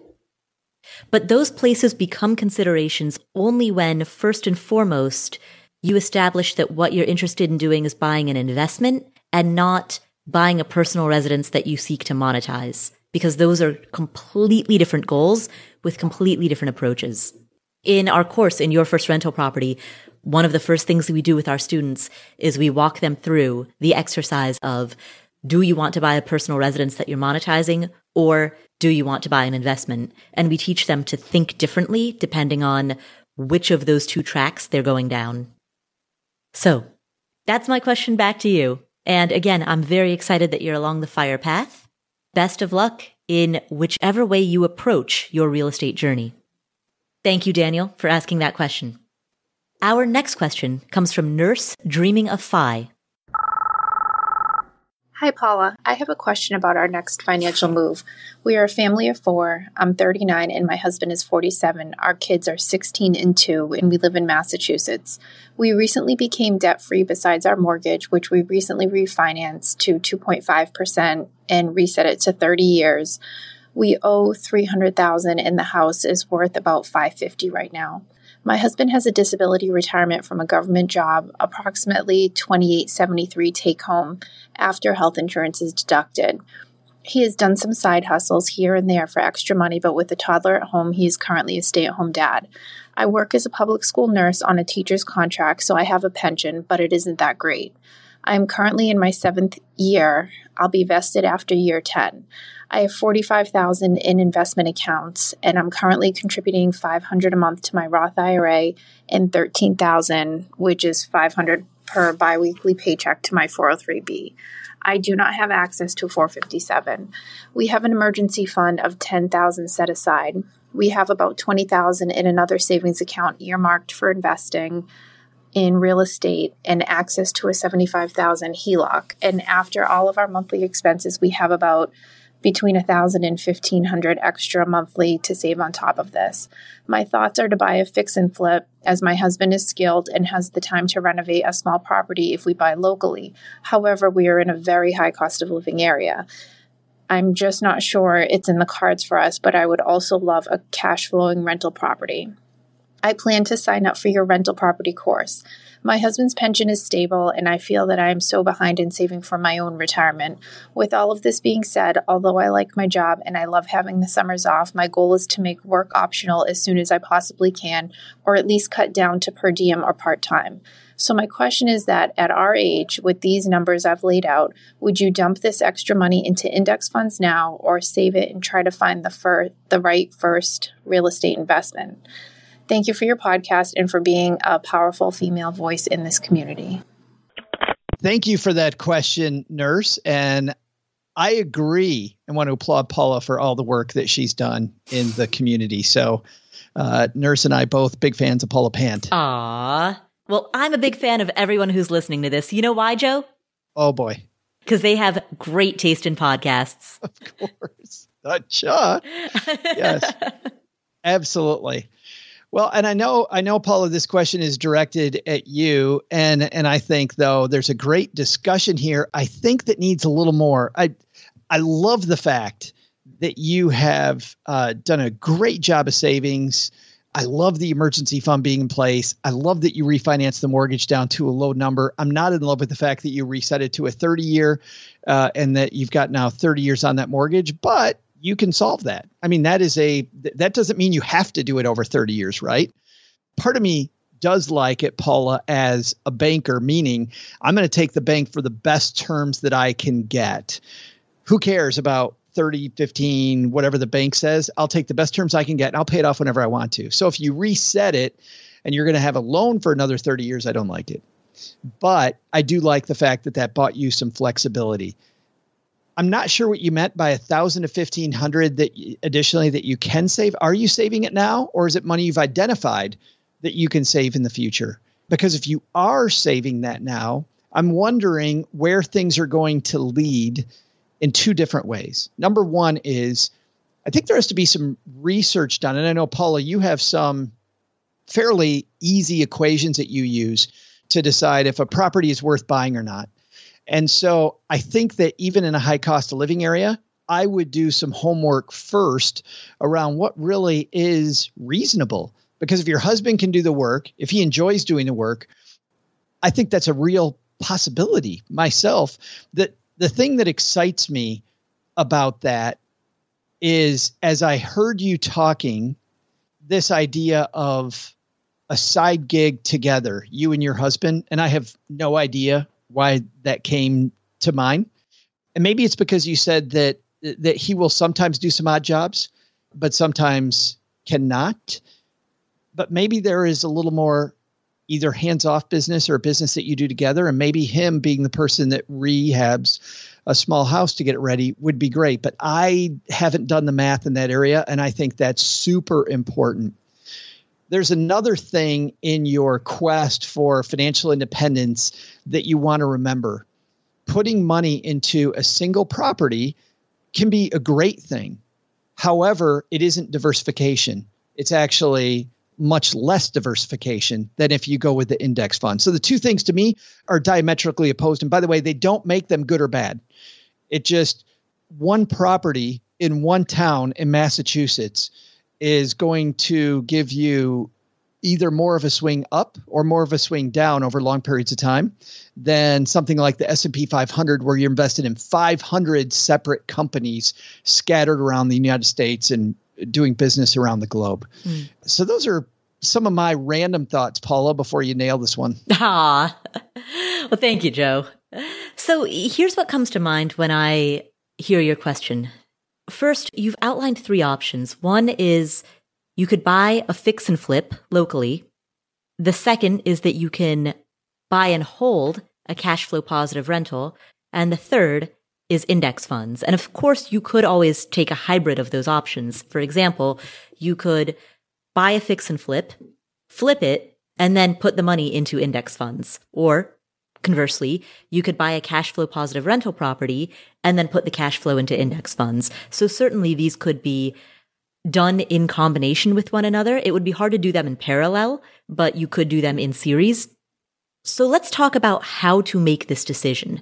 But those places become considerations only when, first and foremost, you establish that what you're interested in doing is buying an investment and not buying a personal residence that you seek to monetize, because those are completely different goals with completely different approaches. In our course, in Your First Rental Property, one of the first things that we do with our students is we walk them through the exercise of, do you want to buy a personal residence that you're monetizing, or do you want to buy an investment? And we teach them to think differently depending on which of those two tracks they're going down. So that's my question back to you. And again, I'm very excited that you're along the FIRE path. Best of luck in whichever way you approach your real estate journey. Thank you, Daniel, for asking that question. Our next question comes from Nurse Dreaming of Phi. Hi, Paula. I have a question about our next financial move. We are a family of 4. I'm 39 and my husband is 47. Our kids are 16 and 2, and we live in Massachusetts. We recently became debt-free besides our mortgage, which we recently refinanced to 2.5% and reset it to 30 years. We owe $300,000 and the house is worth about $550,000 right now. My husband has a disability retirement from a government job, approximately $28.73 take home after health insurance is deducted. He has done some side hustles here and there for extra money, but with a toddler at home, he is currently a stay-at-home dad. I work as a public school nurse on a teacher's contract, so I have a pension, but it isn't that great. I am currently in my 7th year. I'll be vested after year 10. I have $45,000 in investment accounts, and I'm currently contributing $500 a month to my Roth IRA and $13,000, which is $500 per biweekly paycheck, to my 403B. I do not have access to 457. We have an emergency fund of $10,000 set aside. We have about $20,000 in another savings account earmarked for investing in real estate and access to a $75,000 HELOC. And after all of our monthly expenses, we have about between $1,000 and $1,500 extra monthly to save on top of this. My thoughts are to buy a fix and flip, as my husband is skilled and has the time to renovate a small property if we buy locally. However, we are in a very high cost of living area. I'm just not sure it's in the cards for us, but I would also love a cash flowing rental property. I plan to sign up for your rental property course. My husband's pension is stable, and I feel that I am so behind in saving for my own retirement. With all of this being said, although I like my job and I love having the summers off, my goal is to make work optional as soon as I possibly can, or at least cut down to per diem or part-time. So my question is that at our age, with these numbers I've laid out, would you dump this extra money into index funds now, or save it and try to find the right first real estate investment? Thank you for your podcast and for being a powerful female voice in this community. Thank you for that question, Nurse. And I agree and want to applaud Paula for all the work that she's done in the community. So Nurse and I both big fans of Paula Pant. Aw. Well, I'm a big fan of everyone who's listening to this. You know why, Joe? Oh, boy. Because they have great taste in podcasts. Of course. Yes, absolutely. Well, and I know, Paula, this question is directed at you. And I think, though, there's a great discussion here. I think that needs a little more. I love the fact that you have done a great job of savings. I love the emergency fund being in place. I love that you refinanced the mortgage down to a low number. I'm not in love with the fact that you reset it to a 30-year and that you've got now 30 years on that mortgage, but you can solve that. I mean, that doesn't mean you have to do it over 30 years, right? Part of me does like it, Paula, as a banker, meaning I'm going to take the bank for the best terms that I can get. Who cares about 30, 15, whatever the bank says? I'll take the best terms I can get and I'll pay it off whenever I want to. So if you reset it and you're going to have a loan for another 30 years, I don't like it. But I do like the fact that bought you some flexibility. I'm not sure what you meant by $1,000 to $1,500 that additionally that you can save. Are you saving it now, or is it money you've identified that you can save in the future? Because if you are saving that now, I'm wondering where things are going to lead in two different ways. Number one is, I think there has to be some research done. And I know, Paula, you have some fairly easy equations that you use to decide if a property is worth buying or not. And so I think that even in a high cost of living area, I would do some homework first around what really is reasonable. Because if your husband can do the work, if he enjoys doing the work, I think that's a real possibility myself. That the thing that excites me about that is, as I heard you talking, this idea of a side gig together, you and your husband, and I have no idea why that came to mind. And maybe it's because you said that he will sometimes do some odd jobs, but sometimes cannot. But maybe there is a little more either hands-off business or a business that you do together. And maybe him being the person that rehabs a small house to get it ready would be great. But I haven't done the math in that area, and I think that's super important. There's another thing in your quest for financial independence that you want to remember. Putting money into a single property can be a great thing. However, it isn't diversification. It's actually much less diversification than if you go with the index fund. So the two things to me are diametrically opposed. And by the way, they don't make them good or bad. It just, one property in one town in Massachusetts is going to give you either more of a swing up or more of a swing down over long periods of time than something like the S&P 500, where you're invested in 500 separate companies scattered around the United States and doing business around the globe. So those are some of my random thoughts, Paula, before you nail this one. Well, thank you, Joe. So here's what comes to mind when I hear your question. First, you've outlined three options. One is you could buy a fix and flip locally. The second is that you can buy and hold a cash flow positive rental. And the third is index funds. And of course, you could always take a hybrid of those options. For example, you could buy a fix and flip it, and then put the money into index funds. Or conversely, you could buy a cash flow positive rental property and then put the cash flow into index funds. So certainly these could be done in combination with one another. It would be hard to do them in parallel, but you could do them in series. So let's talk about how to make this decision.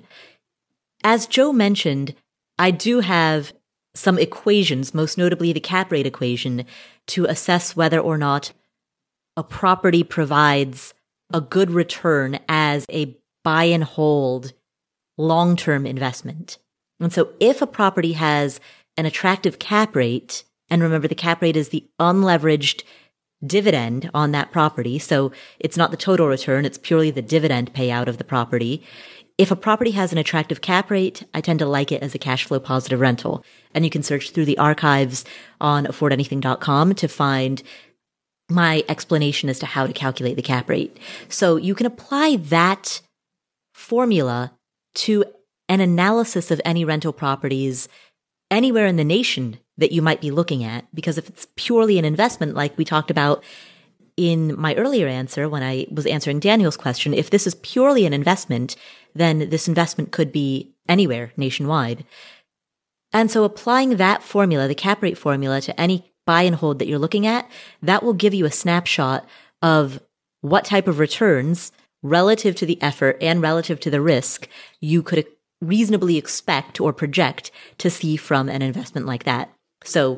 As Joe mentioned, I do have some equations, most notably the cap rate equation, to assess whether or not a property provides a good return as a buy and hold long-term investment. And so if a property has an attractive cap rate, and remember the cap rate is the unleveraged dividend on that property, so it's not the total return, it's purely the dividend payout of the property. If a property has an attractive cap rate, I tend to like it as a cash flow positive rental. And you can search through the archives on affordanything.com to find my explanation as to how to calculate the cap rate. So you can apply that formula to an analysis of any rental properties anywhere in the nation that you might be looking at. Because if it's purely an investment, like we talked about in my earlier answer when I was answering Daniel's question, if this is purely an investment, then this investment could be anywhere nationwide. And so applying that formula, the cap rate formula, to any buy and hold that you're looking at, that will give you a snapshot of what type of returns relative to the effort and relative to the risk you could reasonably expect or project to see from an investment like that. So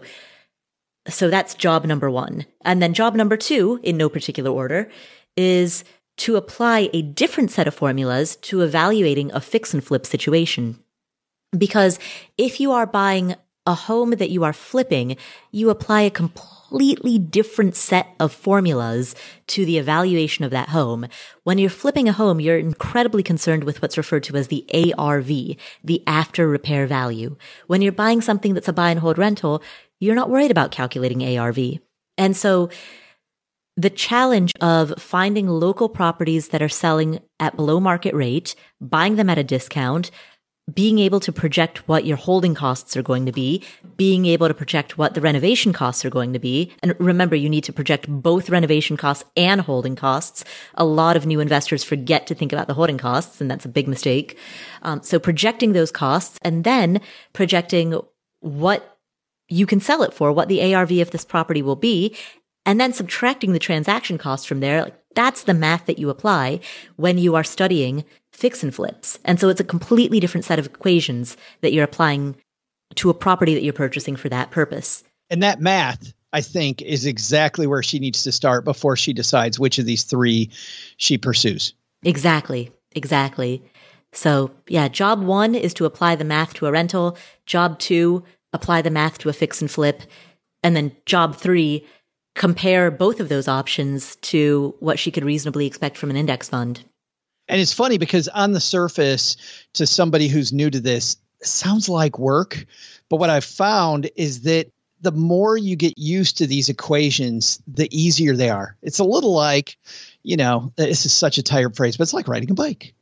that's job number one. And then job number two, in no particular order, is to apply a different set of formulas to evaluating a fix and flip situation. Because if you are buying a home that you are flipping, you apply a completely different set of formulas to the evaluation of that home. When you're flipping a home, you're incredibly concerned with what's referred to as the ARV, the after repair value. When you're buying something that's a buy and hold rental, you're not worried about calculating ARV. And so the challenge of finding local properties that are selling at below market rate, buying them at a discount, being able to project what your holding costs are going to be, being able to project what the renovation costs are going to be. And remember, you need to project both renovation costs and holding costs. A lot of new investors forget to think about the holding costs, and that's a big mistake. So projecting those costs and then projecting what you can sell it for, what the ARV of this property will be, and then subtracting the transaction costs from there. That's the math that you apply when you are studying fix and flips. And so it's a completely different set of equations that you're applying to a property that you're purchasing for that purpose. And that math, I think, is exactly where she needs to start before she decides which of these three she pursues. Exactly. So yeah, job one is to apply the math to a rental. Job two, apply the math to a fix and flip. And then job three, compare both of those options to what she could reasonably expect from an index fund. And it's funny because on the surface, to somebody who's new to this, it sounds like work. But what I've found is that the more you get used to these equations, the easier they are. It's a little like, this is such a tired phrase, but it's like riding a bike.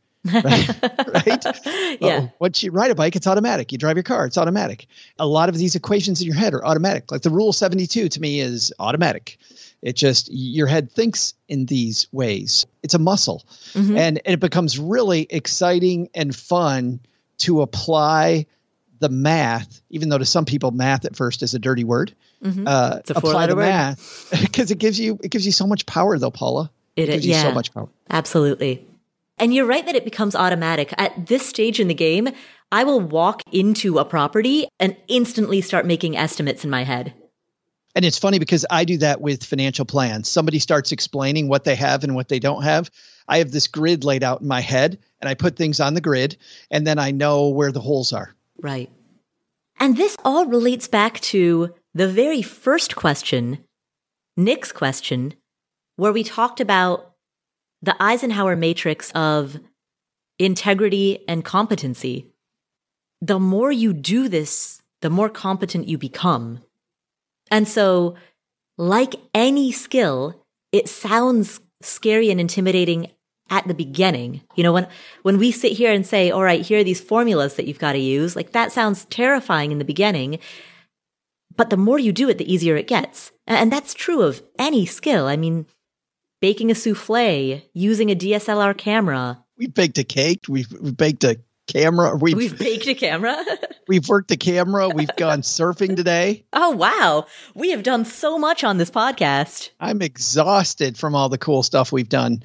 Right? Yeah. Once you ride a bike, it's automatic. You drive your car, it's automatic. A lot of these equations in your head are automatic. Like the rule 72 to me is automatic. It just, your head thinks in these ways. It's a muscle. Mm-hmm. And it becomes really exciting and fun to apply the math, even though to some people math at first is a dirty word. Mm-hmm. It's a apply the word. math because it gives you so much power though, Paula. It gives you so much power. Absolutely. And you're right that it becomes automatic. At this stage in the game, I will walk into a property and instantly start making estimates in my head. And it's funny because I do that with financial plans. Somebody starts explaining what they have and what they don't have. I have this grid laid out in my head and I put things on the grid and then I know where the holes are. Right. And this all relates back to the very first question, Nick's question, where we talked about the Eisenhower matrix of integrity and competency. The more you do this, the more competent you become. And so, like any skill, it sounds scary and intimidating at the beginning. When we sit here and say, all right, here are these formulas that you've got to use, like that sounds terrifying in the beginning. But the more you do it, the easier it gets. And that's true of any skill. I mean, baking a souffle, using a DSLR camera. We baked a cake. We've baked a camera. We've baked a camera. We've worked the camera. We've gone surfing today. Oh, wow. We have done so much on this podcast. I'm exhausted from all the cool stuff we've done.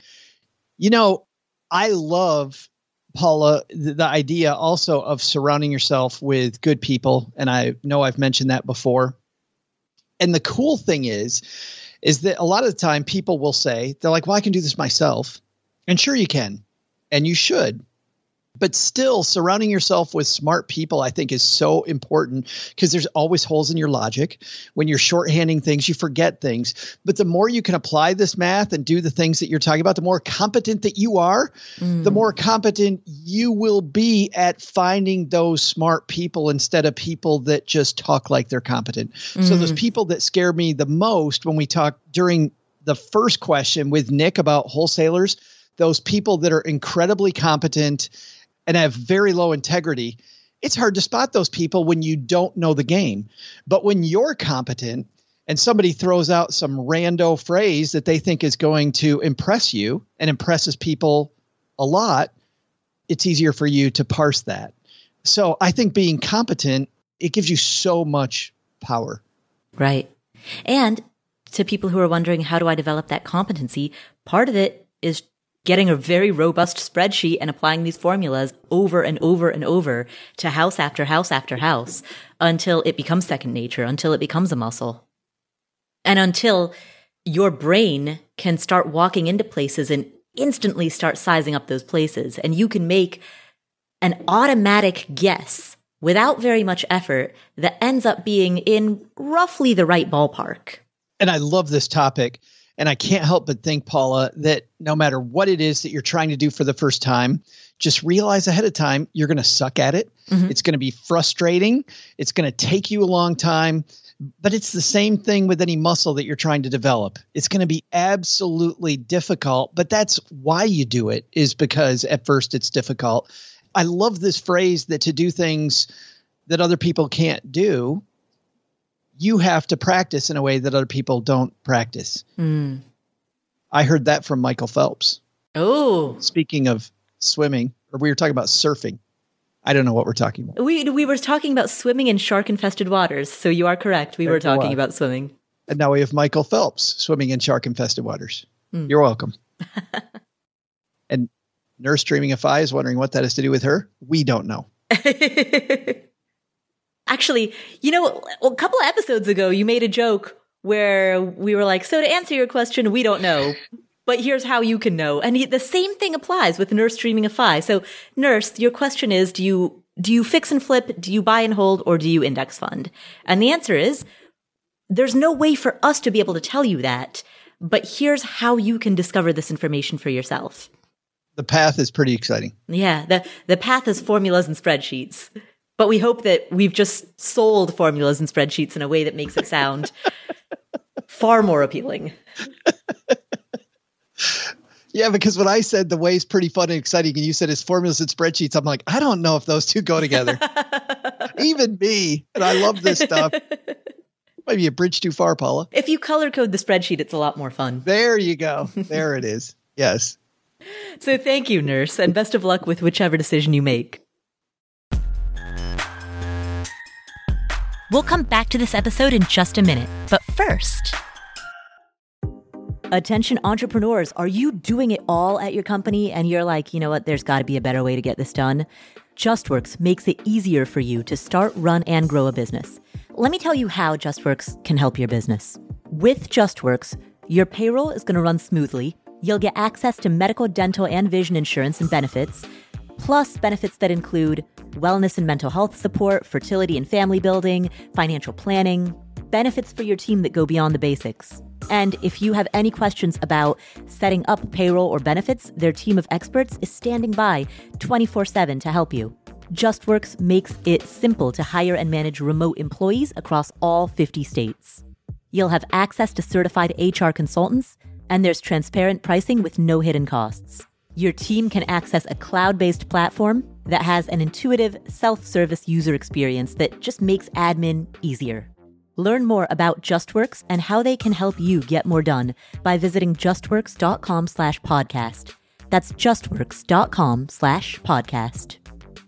I love, Paula, the idea also of surrounding yourself with good people. And I know I've mentioned that before. And the cool thing is that a lot of the time people will say, they're like, well, I can do this myself. And sure you can. And you should. But still, surrounding yourself with smart people, I think, is so important because there's always holes in your logic. When you're shorthanding things, you forget things. But the more you can apply this math and do the things that you're talking about, the more competent that you are, the more competent you will be at finding those smart people instead of people that just talk like they're competent. So those people that scare me the most when we talk during the first question with Nick about wholesalers, those people that are incredibly competent and have very low integrity, it's hard to spot those people when you don't know the game. But when you're competent and somebody throws out some rando phrase that they think is going to impress you and impresses people a lot, it's easier for you to parse that. So I think being competent, it gives you so much power. Right. And to people who are wondering, how do I develop that competency? Part of it is getting a very robust spreadsheet and applying these formulas over and over and over to house after house after house until it becomes second nature, until it becomes a muscle. And until your brain can start walking into places and instantly start sizing up those places. And you can make an automatic guess without very much effort that ends up being in roughly the right ballpark. And I love this topic. And I can't help but think, Paula, that no matter what it is that you're trying to do for the first time, just realize ahead of time, you're going to suck at it. Mm-hmm. It's going to be frustrating. It's going to take you a long time. But it's the same thing with any muscle that you're trying to develop. It's going to be absolutely difficult. But that's why you do it, is because at first it's difficult. I love this phrase that to do things that other people can't do, you have to practice in a way that other people don't practice. Mm. I heard that from Michael Phelps. Oh, speaking of swimming, or we were talking about surfing. I don't know what we're talking about. We were talking about swimming in shark-infested waters. So you are correct. We were talking about swimming. And now we have Michael Phelps swimming in shark-infested waters. Mm. You're welcome. And Nurse Dreaming of Fi is wondering what that has to do with her. We don't know. Actually, a couple of episodes ago, you made a joke where we were like, so to answer your question, we don't know, but here's how you can know. And the same thing applies with Nurse Dreaming of Fi. So Nurse, your question is, do you fix and flip? Do you buy and hold? Or do you index fund? And the answer is, there's no way for us to be able to tell you that, but here's how you can discover this information for yourself. The path is pretty exciting. Yeah, the path is formulas and spreadsheets. But we hope that we've just sold formulas and spreadsheets in a way that makes it sound far more appealing. Yeah, because when I said the way is pretty fun and exciting, and you said it's formulas and spreadsheets, I'm like, I don't know if those two go together. Even me. And I love this stuff. Might be a bridge too far, Paula. If you color code the spreadsheet, it's a lot more fun. There you go. There it is. Yes. So thank you, Nurse, and best of luck with whichever decision you make. We'll come back to this episode in just a minute, but first... Attention entrepreneurs, are you doing it all at your company and you're like, you know what, there's got to be a better way to get this done? JustWorks makes it easier for you to start, run, and grow a business. Let me tell you how JustWorks can help your business. With JustWorks, your payroll is going to run smoothly. You'll get access to medical, dental, and vision insurance and benefits, plus benefits that include wellness and mental health support, fertility and family building, financial planning, benefits for your team that go beyond the basics. And if you have any questions about setting up payroll or benefits, their team of experts is standing by 24/7 to help you. JustWorks makes it simple to hire and manage remote employees across all 50 states. You'll have access to certified HR consultants, and there's transparent pricing with no hidden costs. Your team can access a cloud-based platform that has an intuitive, self-service user experience that just makes admin easier. Learn more about JustWorks and how they can help you get more done by visiting justworks.com/podcast. That's justworks.com/podcast.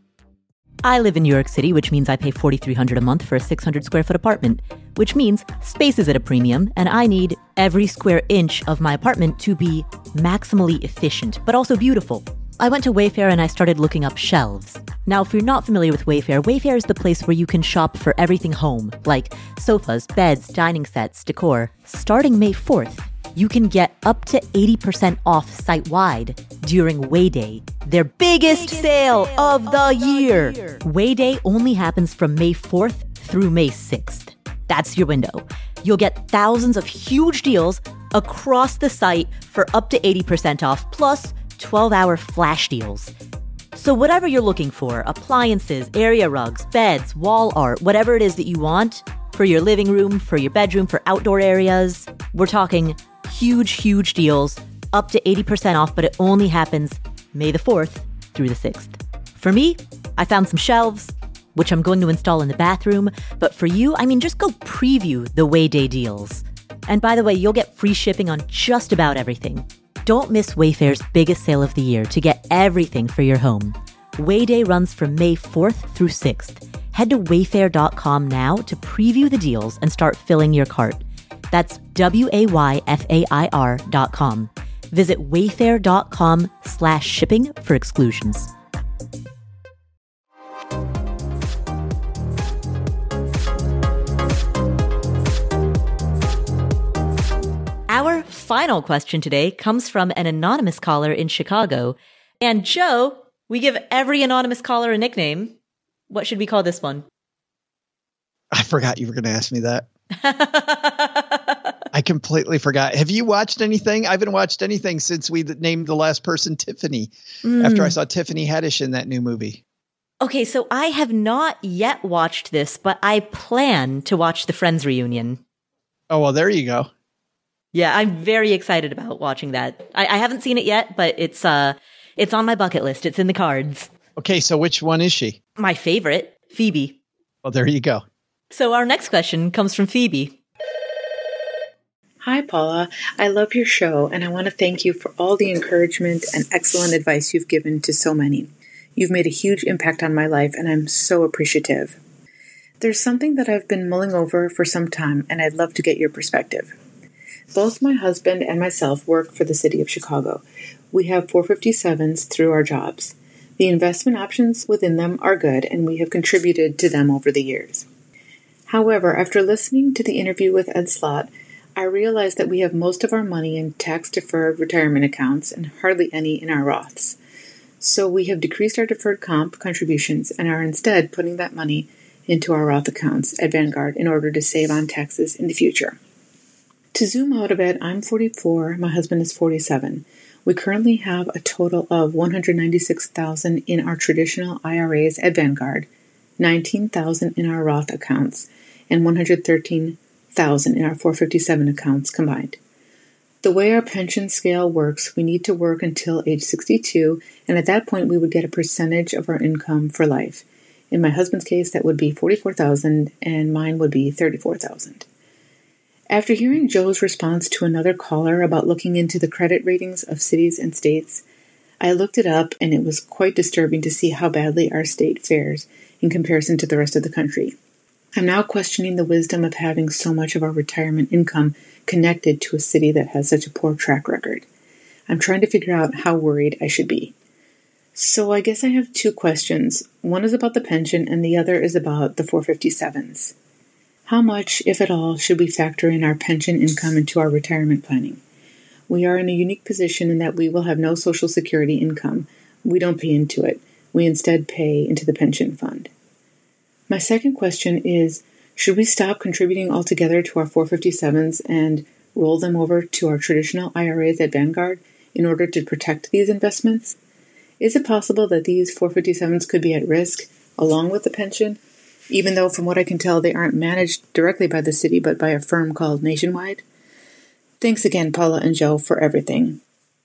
I live in New York City, which means I pay $4,300 a month for a 600 square foot apartment, which means space is at a premium, and I need every square inch of my apartment to be maximally efficient, but also beautiful. I went to Wayfair and I started looking up shelves. Now, if you're not familiar with Wayfair, Wayfair is the place where you can shop for everything home, like sofas, beds, dining sets, decor. Starting May 4th, you can get up to 80% off site-wide during Way Day, their biggest sale of the year. Way Day only happens from May 4th through May 6th. That's your window. You'll get thousands of huge deals across the site for up to 80% off, plus 12-hour flash deals. So whatever you're looking for, appliances, area rugs, beds, wall art, whatever it is that you want for your living room, for your bedroom, for outdoor areas, we're talking huge, huge deals, up to 80% off, but it only happens May the 4th through the 6th. For me, I found some shelves, which I'm going to install in the bathroom. But for you, just go preview the Wayday deals. And by the way, you'll get free shipping on just about everything. Don't miss Wayfair's biggest sale of the year to get everything for your home. Wayday runs from May 4th through 6th. Head to wayfair.com now to preview the deals and start filling your cart. That's WAYFAIR.com. Visit wayfair.com/shipping for exclusions. Our final question today comes from an anonymous caller in Chicago. And Joe, we give every anonymous caller a nickname. What should we call this one? I forgot you were going to ask me that. I completely forgot. Have you watched anything? I haven't watched anything since we named the last person Tiffany, after I saw Tiffany Haddish in that new movie. Okay, so I have not yet watched this, but I plan to watch the Friends reunion. Oh, well, there you go. Yeah, I'm very excited about watching that. I haven't seen it yet, but it's on my bucket list. It's in the cards. Okay, so which one is she? My favorite, Phoebe. Well, there you go. So our next question comes from Phoebe. Hi, Paula. I love your show, and I want to thank you for all the encouragement and excellent advice you've given to so many. You've made a huge impact on my life, and I'm so appreciative. There's something that I've been mulling over for some time, and I'd love to get your perspective. Both my husband and myself work for the city of Chicago. We have 457s through our jobs. The investment options within them are good, and we have contributed to them over the years. However, after listening to the interview with Ed Slott, I realized that we have most of our money in tax-deferred retirement accounts and hardly any in our Roths. So we have decreased our deferred comp contributions and are instead putting that money into our Roth accounts at Vanguard in order to save on taxes in the future. To zoom out a bit, I'm 44, my husband is 47. We currently have a total of $196,000 in our traditional IRAs at Vanguard, $19,000 in our Roth accounts, and $113,000 in our 457 accounts combined. The way our pension scale works, we need to work until age 62, and at that point we would get a percentage of our income for life. In my husband's case, that would be $44,000, and mine would be $34,000. After hearing Joe's response to another caller about looking into the credit ratings of cities and states, I looked it up, and it was quite disturbing to see how badly our state fares in comparison to the rest of the country. I'm now questioning the wisdom of having so much of our retirement income connected to a city that has such a poor track record. I'm trying to figure out how worried I should be. So I guess I have two questions. One is about the pension, and the other is about the 457s. How much, if at all, should we factor in our pension income into our retirement planning? We are in a unique position in that we will have no Social Security income. We don't pay into it. We instead pay into the pension fund. My second question is, should we stop contributing altogether to our 457s and roll them over to our traditional IRAs at Vanguard in order to protect these investments? Is it possible that these 457s could be at risk along with the pension, even though from what I can tell they aren't managed directly by the city but by a firm called Nationwide? Thanks again, Paula and Joe, for everything.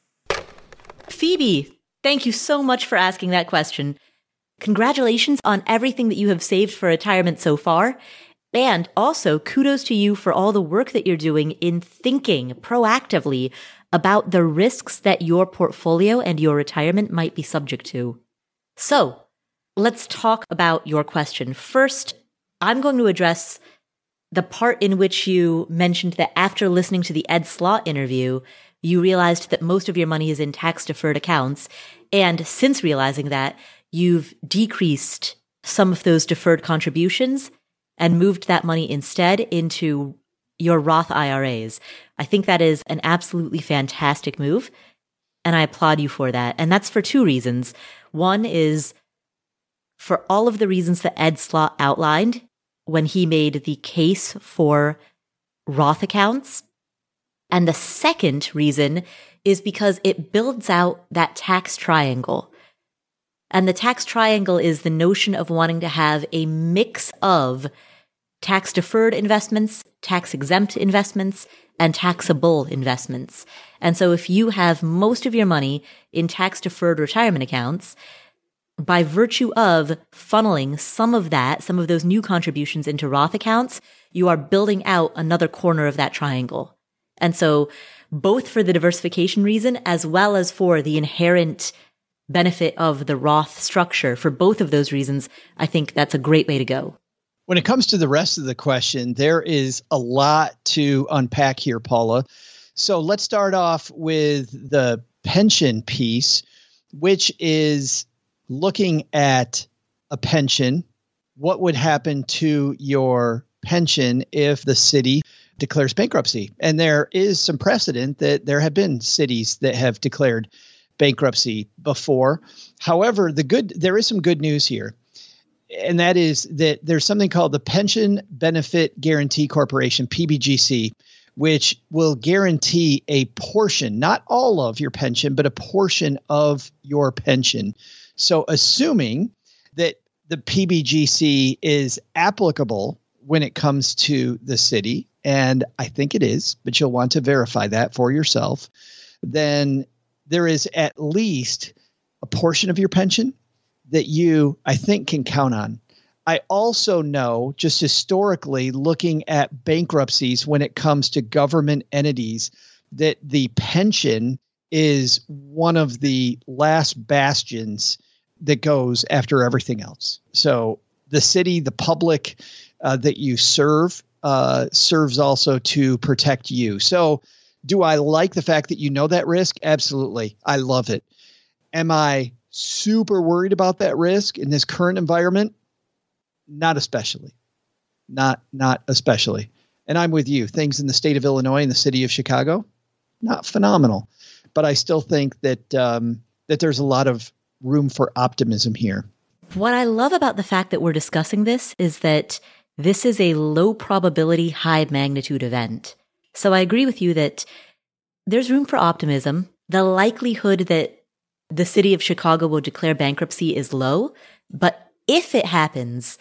Phoebe, thank you so much for asking that question. Congratulations on everything that you have saved for retirement so far. And also, kudos to you for all the work that you're doing in thinking proactively about the risks that your portfolio and your retirement might be subject to. So, let's talk about your question. First, I'm going to address the part in which you mentioned that after listening to the Ed Slott interview, you realized that most of your money is in tax-deferred accounts. And since realizing that, you've decreased some of those deferred contributions and moved that money instead into your Roth IRAs. I think that is an absolutely fantastic move, and I applaud you for that. And that's for two reasons. One is for all of the reasons that Ed Slott outlined when he made the case for Roth accounts. And the second reason is because it builds out that tax triangle. And the tax triangle is the notion of wanting to have a mix of tax-deferred investments, tax-exempt investments, and taxable investments. And so if you have most of your money in tax-deferred retirement accounts, by virtue of funneling some of those new contributions into Roth accounts, you are building out another corner of that triangle. And so both for the diversification reason as well as for the inherent benefit of the Roth structure, for both of those reasons, I think that's a great way to go. When it comes to the rest of the question, there is a lot to unpack here, Paula. So let's start off with the pension piece, which is looking at a pension. What would happen to your pension if the city declares bankruptcy? And there is some precedent that there have been cities that have declared bankruptcy before. However, there is some good news here. And that is that there's something called the Pension Benefit Guaranty Corporation, PBGC, which will guarantee a portion, not all of your pension, but a portion of your pension. So assuming that the PBGC is applicable when it comes to the city, and I think it is, but you'll want to verify that for yourself, then there is at least a portion of your pension that you, I think, can count on. I also know, just historically, looking at bankruptcies when it comes to government entities, that the pension is one of the last bastions that goes after everything else. So the city, the public that you serve, serves also to protect you. So do I like the fact that you know that risk? Absolutely. I love it. Am I super worried about that risk in this current environment? Not especially. Not especially. And I'm with you. Things in the state of Illinois and the city of Chicago, not phenomenal. But I still think that that there's a lot of room for optimism here. What I love about the fact that we're discussing this is that this is a low probability, high magnitude event. So I agree with you that there's room for optimism. The likelihood that the city of Chicago will declare bankruptcy is low, but if it happens,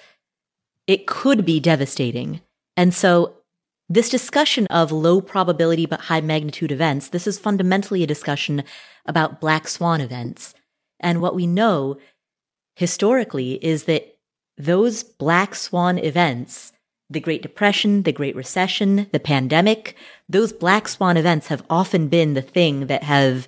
it could be devastating. And so this discussion of low probability but high magnitude events, this is fundamentally a discussion about black swan events. And what we know historically is that those black swan events, the Great Depression, the Great Recession, the pandemic, those black swan events have often been the thing that have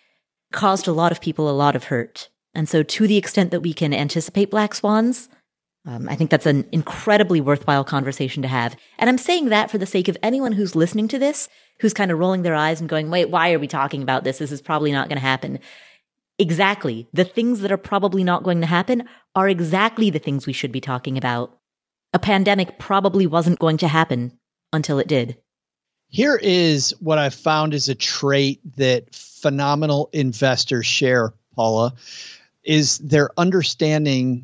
caused a lot of people a lot of hurt. And so to the extent that we can anticipate black swans, I think that's an incredibly worthwhile conversation to have. And I'm saying that for the sake of anyone who's listening to this, who's kind of rolling their eyes and going, wait, why are we talking about this? This is probably not going to happen. Exactly. The things that are probably not going to happen are exactly the things we should be talking about. A pandemic probably wasn't going to happen until it did. Here is what I've found is a trait that phenomenal investors share, Paula, is their understanding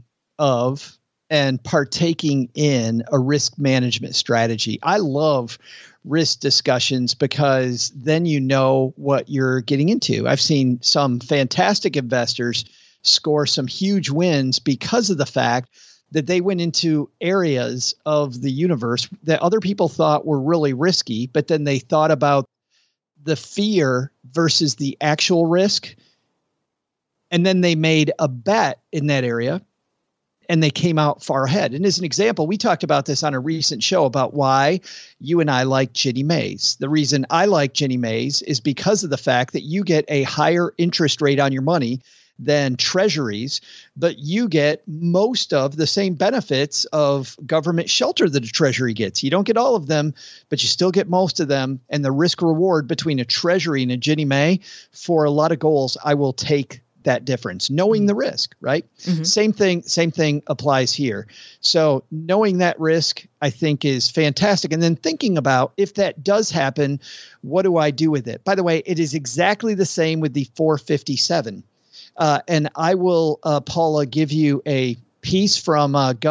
of and partaking in a risk management strategy. I love risk discussions because then you know what you're getting into. I've seen some fantastic investors score some huge wins because of the fact that they went into areas of the universe that other people thought were really risky, but then they thought about the fear versus the actual risk. And then they made a bet in that area and they came out far ahead. And as an example, we talked about this on a recent show about why you and I like Ginnie Maes. The reason I like Ginnie Maes is because of the fact that you get a higher interest rate on your money than treasuries, but you get most of the same benefits of government shelter that a treasury gets. You don't get all of them, but you still get most of them. And the risk reward between a treasury and a Ginnie Mae for a lot of goals, I will take that difference, knowing the risk, right? Mm-hmm. Same thing applies here. So knowing that risk, I think, is fantastic. And then thinking about if that does happen, what do I do with it? By the way, it is exactly the same with the 457. And I will, Paula, give you a piece from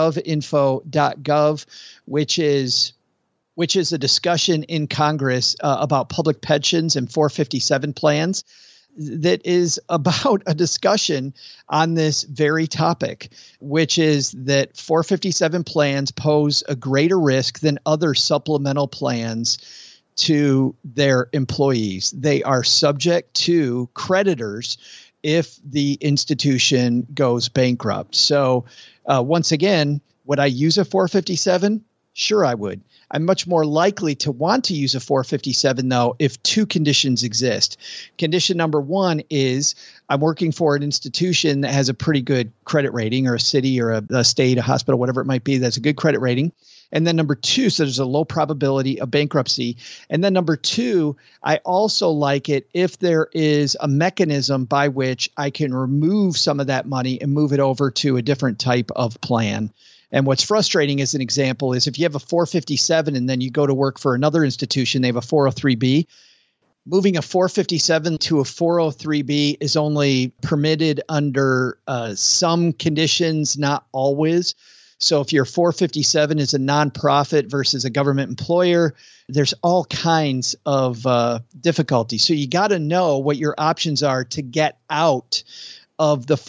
govinfo.gov, which is a discussion in Congress about public pensions and 457 plans. That is about a discussion on this very topic, which is that 457 plans pose a greater risk than other supplemental plans to their employees. They are subject to creditors if the institution goes bankrupt. So once again, would I use a 457? Sure, I would. I'm much more likely to want to use a 457, though, if two conditions exist. Condition number one is I'm working for an institution that has a pretty good credit rating, or a city or a state, a hospital, whatever it might be, that's a good credit rating. And then number two, so there's a low probability of bankruptcy. And then number two, I also like it if there is a mechanism by which I can remove some of that money and move it over to a different type of plan. And what's frustrating as an example is if you have a 457 and then you go to work for another institution, they have a 403B. Moving a 457 to a 403B is only permitted under some conditions, not always. So if your 457 is a nonprofit versus a government employer, there's all kinds of difficulty. So you got to know what your options are to get out of the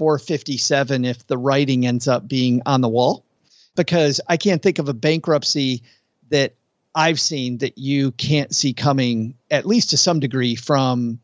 457 if the writing ends up being on the wall. Because I can't think of a bankruptcy that I've seen that you can't see coming, at least to some degree, from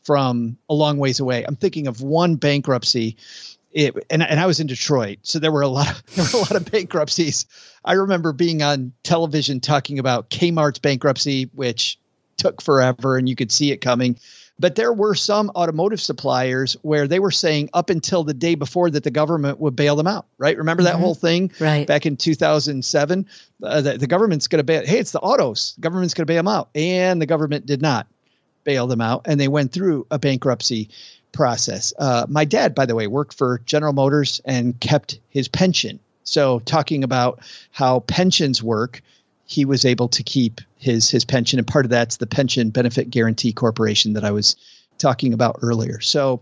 a long ways away. I'm thinking of one bankruptcy. And I was in Detroit, so there were a lot of bankruptcies. I remember being on television talking about Kmart's bankruptcy, which took forever, and you could see it coming. But there were some automotive suppliers where they were saying up until the day before that the government would bail them out, right? Remember that whole thing back in 2007? The government's going to bail. Hey, it's the autos. The government's going to bail them out. And the government did not bail them out, and they went through a bankruptcy process. My dad, by the way, worked for General Motors and kept his pension. So talking about how pensions work, he was able to keep his pension. And part of that's the Pension Benefit Guaranty Corporation that I was talking about earlier. So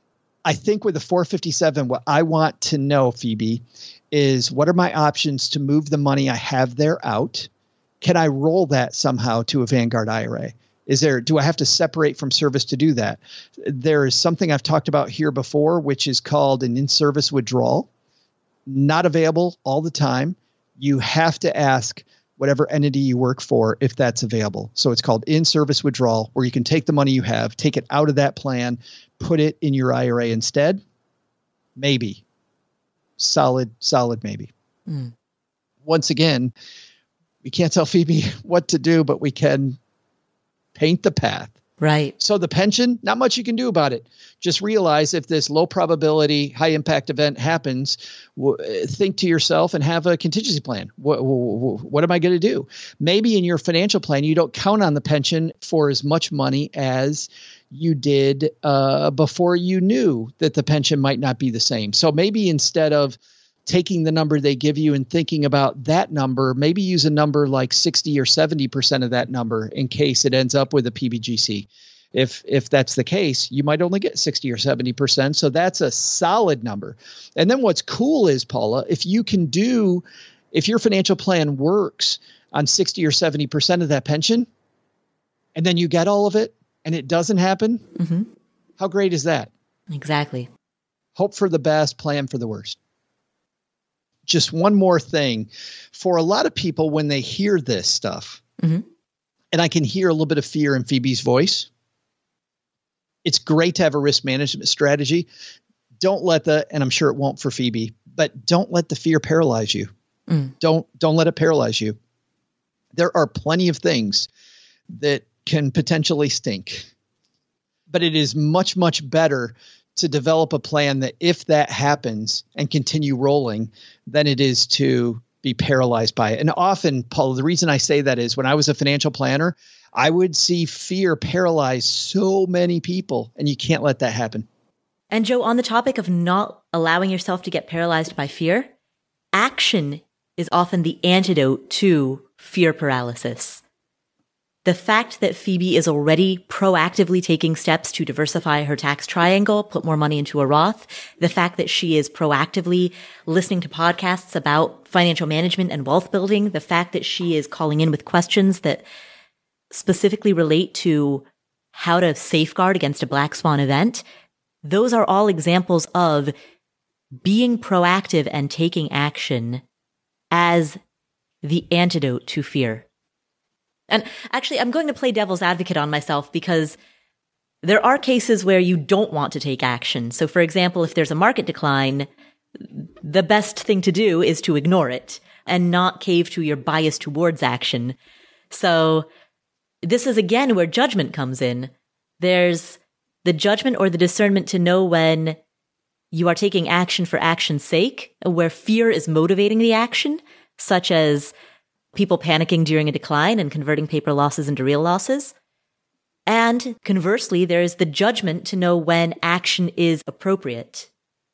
I think with the 457, what I want to know, Phoebe, is what are my options to move the money I have there out? Can I roll that somehow to a Vanguard IRA? Do I have to separate from service to do that? There is something I've talked about here before, which is called an in-service withdrawal. Not available all the time. You have to ask whatever entity you work for if that's available. So it's called in-service withdrawal, where you can take the money you have, take it out of that plan, put it in your IRA instead. Maybe. Solid maybe. Once again, we can't tell Phoebe what to do, but we can paint the path. Right. So the pension, not much you can do about it. Just realize if this low probability, high impact event happens, think to yourself and have a contingency plan. What am I going to do? Maybe in your financial plan, you don't count on the pension for as much money as you did before you knew that the pension might not be the same. So maybe instead of taking the number they give you and thinking about that number, maybe use a number like 60 or 70% of that number in case it ends up with a PBGC. If that's the case, you might only get 60 or 70%. So that's a solid number. And then what's cool is, Paula, if your financial plan works on 60 or 70% of that pension, and then you get all of it and it doesn't happen, how great is that? Exactly. Hope for the best, plan for the worst. Just one more thing. For a lot of people, when they hear this stuff, and I can hear a little bit of fear in Phoebe's voice, it's great to have a risk management strategy. Don't let and I'm sure it won't for Phoebe, but don't let the fear paralyze you. Don't let it paralyze you. There are plenty of things that can potentially stink, but it is much, much better to develop a plan that if that happens and continue rolling, than it is to be paralyzed by it. And often, Paul, the reason I say that is when I was a financial planner, I would see fear paralyze so many people, and you can't let that happen. And Joe, on the topic of not allowing yourself to get paralyzed by fear, action is often the antidote to fear paralysis. The fact that Phoebe is already proactively taking steps to diversify her tax triangle, put more money into a Roth, the fact that she is proactively listening to podcasts about financial management and wealth building, the fact that she is calling in with questions that specifically relate to how to safeguard against a black swan event, those are all examples of being proactive and taking action as the antidote to fear. And actually, I'm going to play devil's advocate on myself because there are cases where you don't want to take action. So for example, if there's a market decline, the best thing to do is to ignore it and not cave to your bias towards action. So this is again where judgment comes in. There's the judgment or the discernment to know when you are taking action for action's sake, where fear is motivating the action, such as people panicking during a decline and converting paper losses into real losses. And conversely, there is the judgment to know when action is appropriate.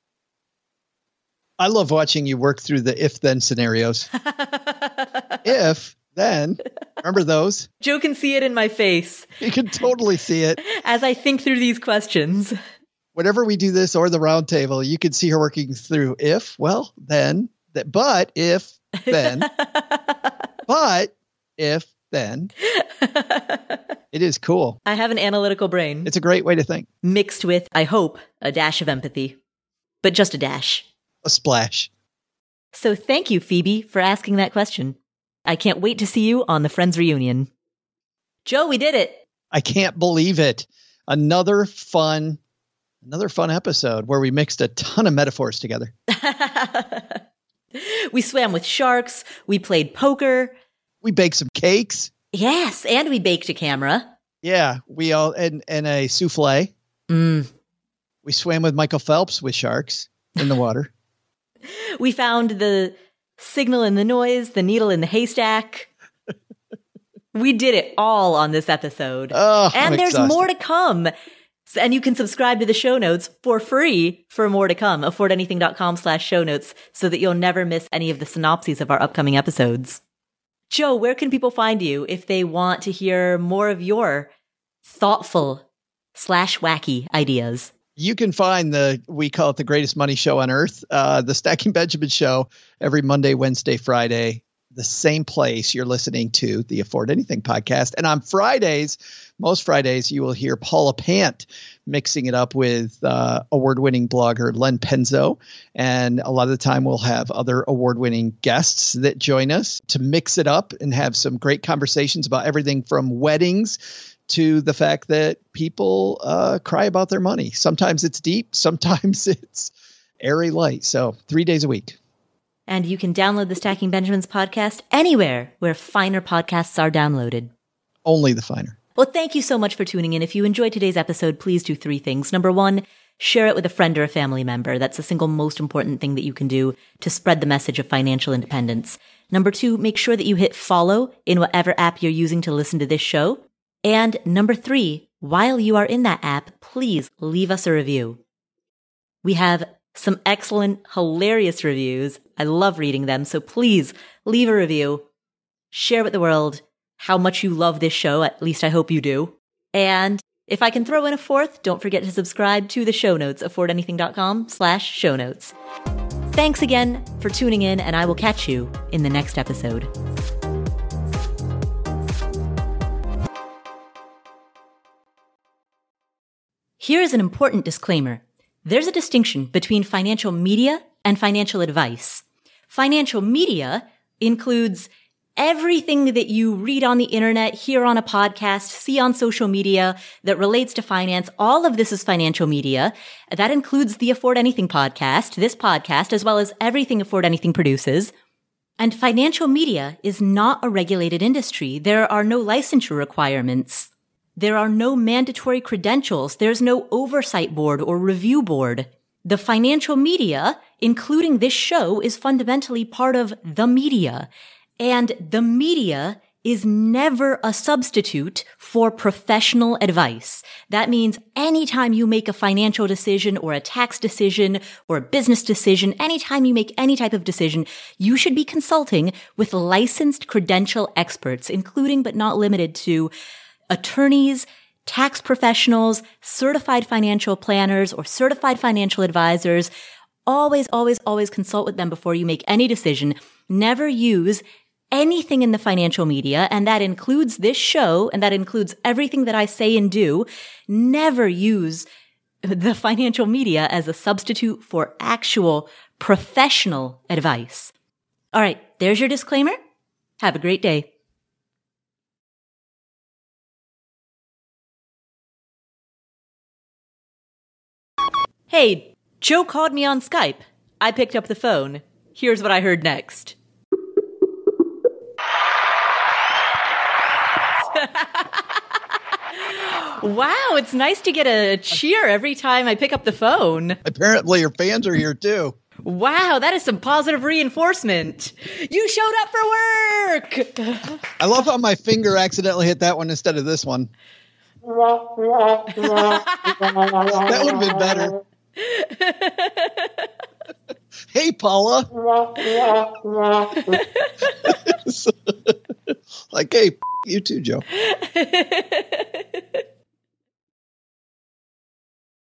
I love watching you work through the if-then scenarios. If, then, remember those? Joe can see it in my face. You can totally see it. As I think through these questions. Whenever we do this or the round table, you can see her working through if, well, then, but, if, then, but, if, then. It is cool. I have an analytical brain. It's a great way to think. Mixed with, I hope, a dash of empathy. But just a dash. A splash. So thank you, Phoebe, for asking that question. I can't wait to see you on the Friends reunion. Joe, we did it. I can't believe it. Another fun episode where we mixed a ton of metaphors together. We swam with sharks. We played poker. We baked some cakes. Yes, and we baked a camera. Yeah, we all and a souffle. We swam with Michael Phelps with sharks in the water. We found the signal in the noise, the needle in the haystack. We did it all on this episode. Oh, and there's more to come. And you can subscribe to the show notes for free for more to come. affordanything.com/show notes so that you'll never miss any of the synopses of our upcoming episodes. Joe, where can people find you if they want to hear more of your thoughtful/wacky ideas? You can find we call it the greatest money show on earth, the Stacking Benjamin show, every Monday, Wednesday, Friday, the same place you're listening to the Afford Anything podcast. And on Fridays, most Fridays, you will hear Paula Pant mixing it up with award-winning blogger Len Penzo. And a lot of the time we'll have other award-winning guests that join us to mix it up and have some great conversations about everything from weddings to the fact that people cry about their money. Sometimes it's deep, sometimes it's airy light. So 3 days a week. And you can download the Stacking Benjamins podcast anywhere where finer podcasts are downloaded. Only the finer. Well, thank you so much for tuning in. If you enjoyed today's episode, please do 3 things. Number 1, share it with a friend or a family member. That's the single most important thing that you can do to spread the message of financial independence. Number 2, make sure that you hit follow in whatever app you're using to listen to this show. And number 3, while you are in that app, please leave us a review. We have some excellent, hilarious reviews. I love reading them, so please leave a review. Share with the world how much you love this show, at least I hope you do. And if I can throw in a 4th, don't forget to subscribe to the show notes, affordanything.com/show notes. Thanks again for tuning in, and I will catch you in the next episode. Here is an important disclaimer. There's a distinction between financial media and financial advice. Financial media includes everything that you read on the internet, hear on a podcast, see on social media that relates to finance. All of this is financial media. That includes the Afford Anything podcast, this podcast, as well as everything Afford Anything produces. And financial media is not a regulated industry. There are no licensure requirements. There are no mandatory credentials. There's no oversight board or review board. The financial media, including this show, is fundamentally part of the media. And the media is never a substitute for professional advice. That means anytime you make a financial decision or a tax decision or a business decision, anytime you make any type of decision, you should be consulting with licensed credential experts, including but not limited to attorneys, tax professionals, certified financial planners, or certified financial advisors. Always, always, always consult with them before you make any decision. Never use anything in the financial media, and that includes this show, and that includes everything that I say and do. Never use the financial media as a substitute for actual professional advice. All right, there's your disclaimer. Have a great day. Hey, Joe called me on Skype. I picked up the phone. Here's what I heard next. Wow, it's nice to get a cheer every time I pick up the phone. Apparently your fans are here too. Wow, that is some positive reinforcement. You showed up for work. I love how my finger accidentally hit that one instead of this one. That would have been better. Hey, Paula. Like, hey, you too, Joe.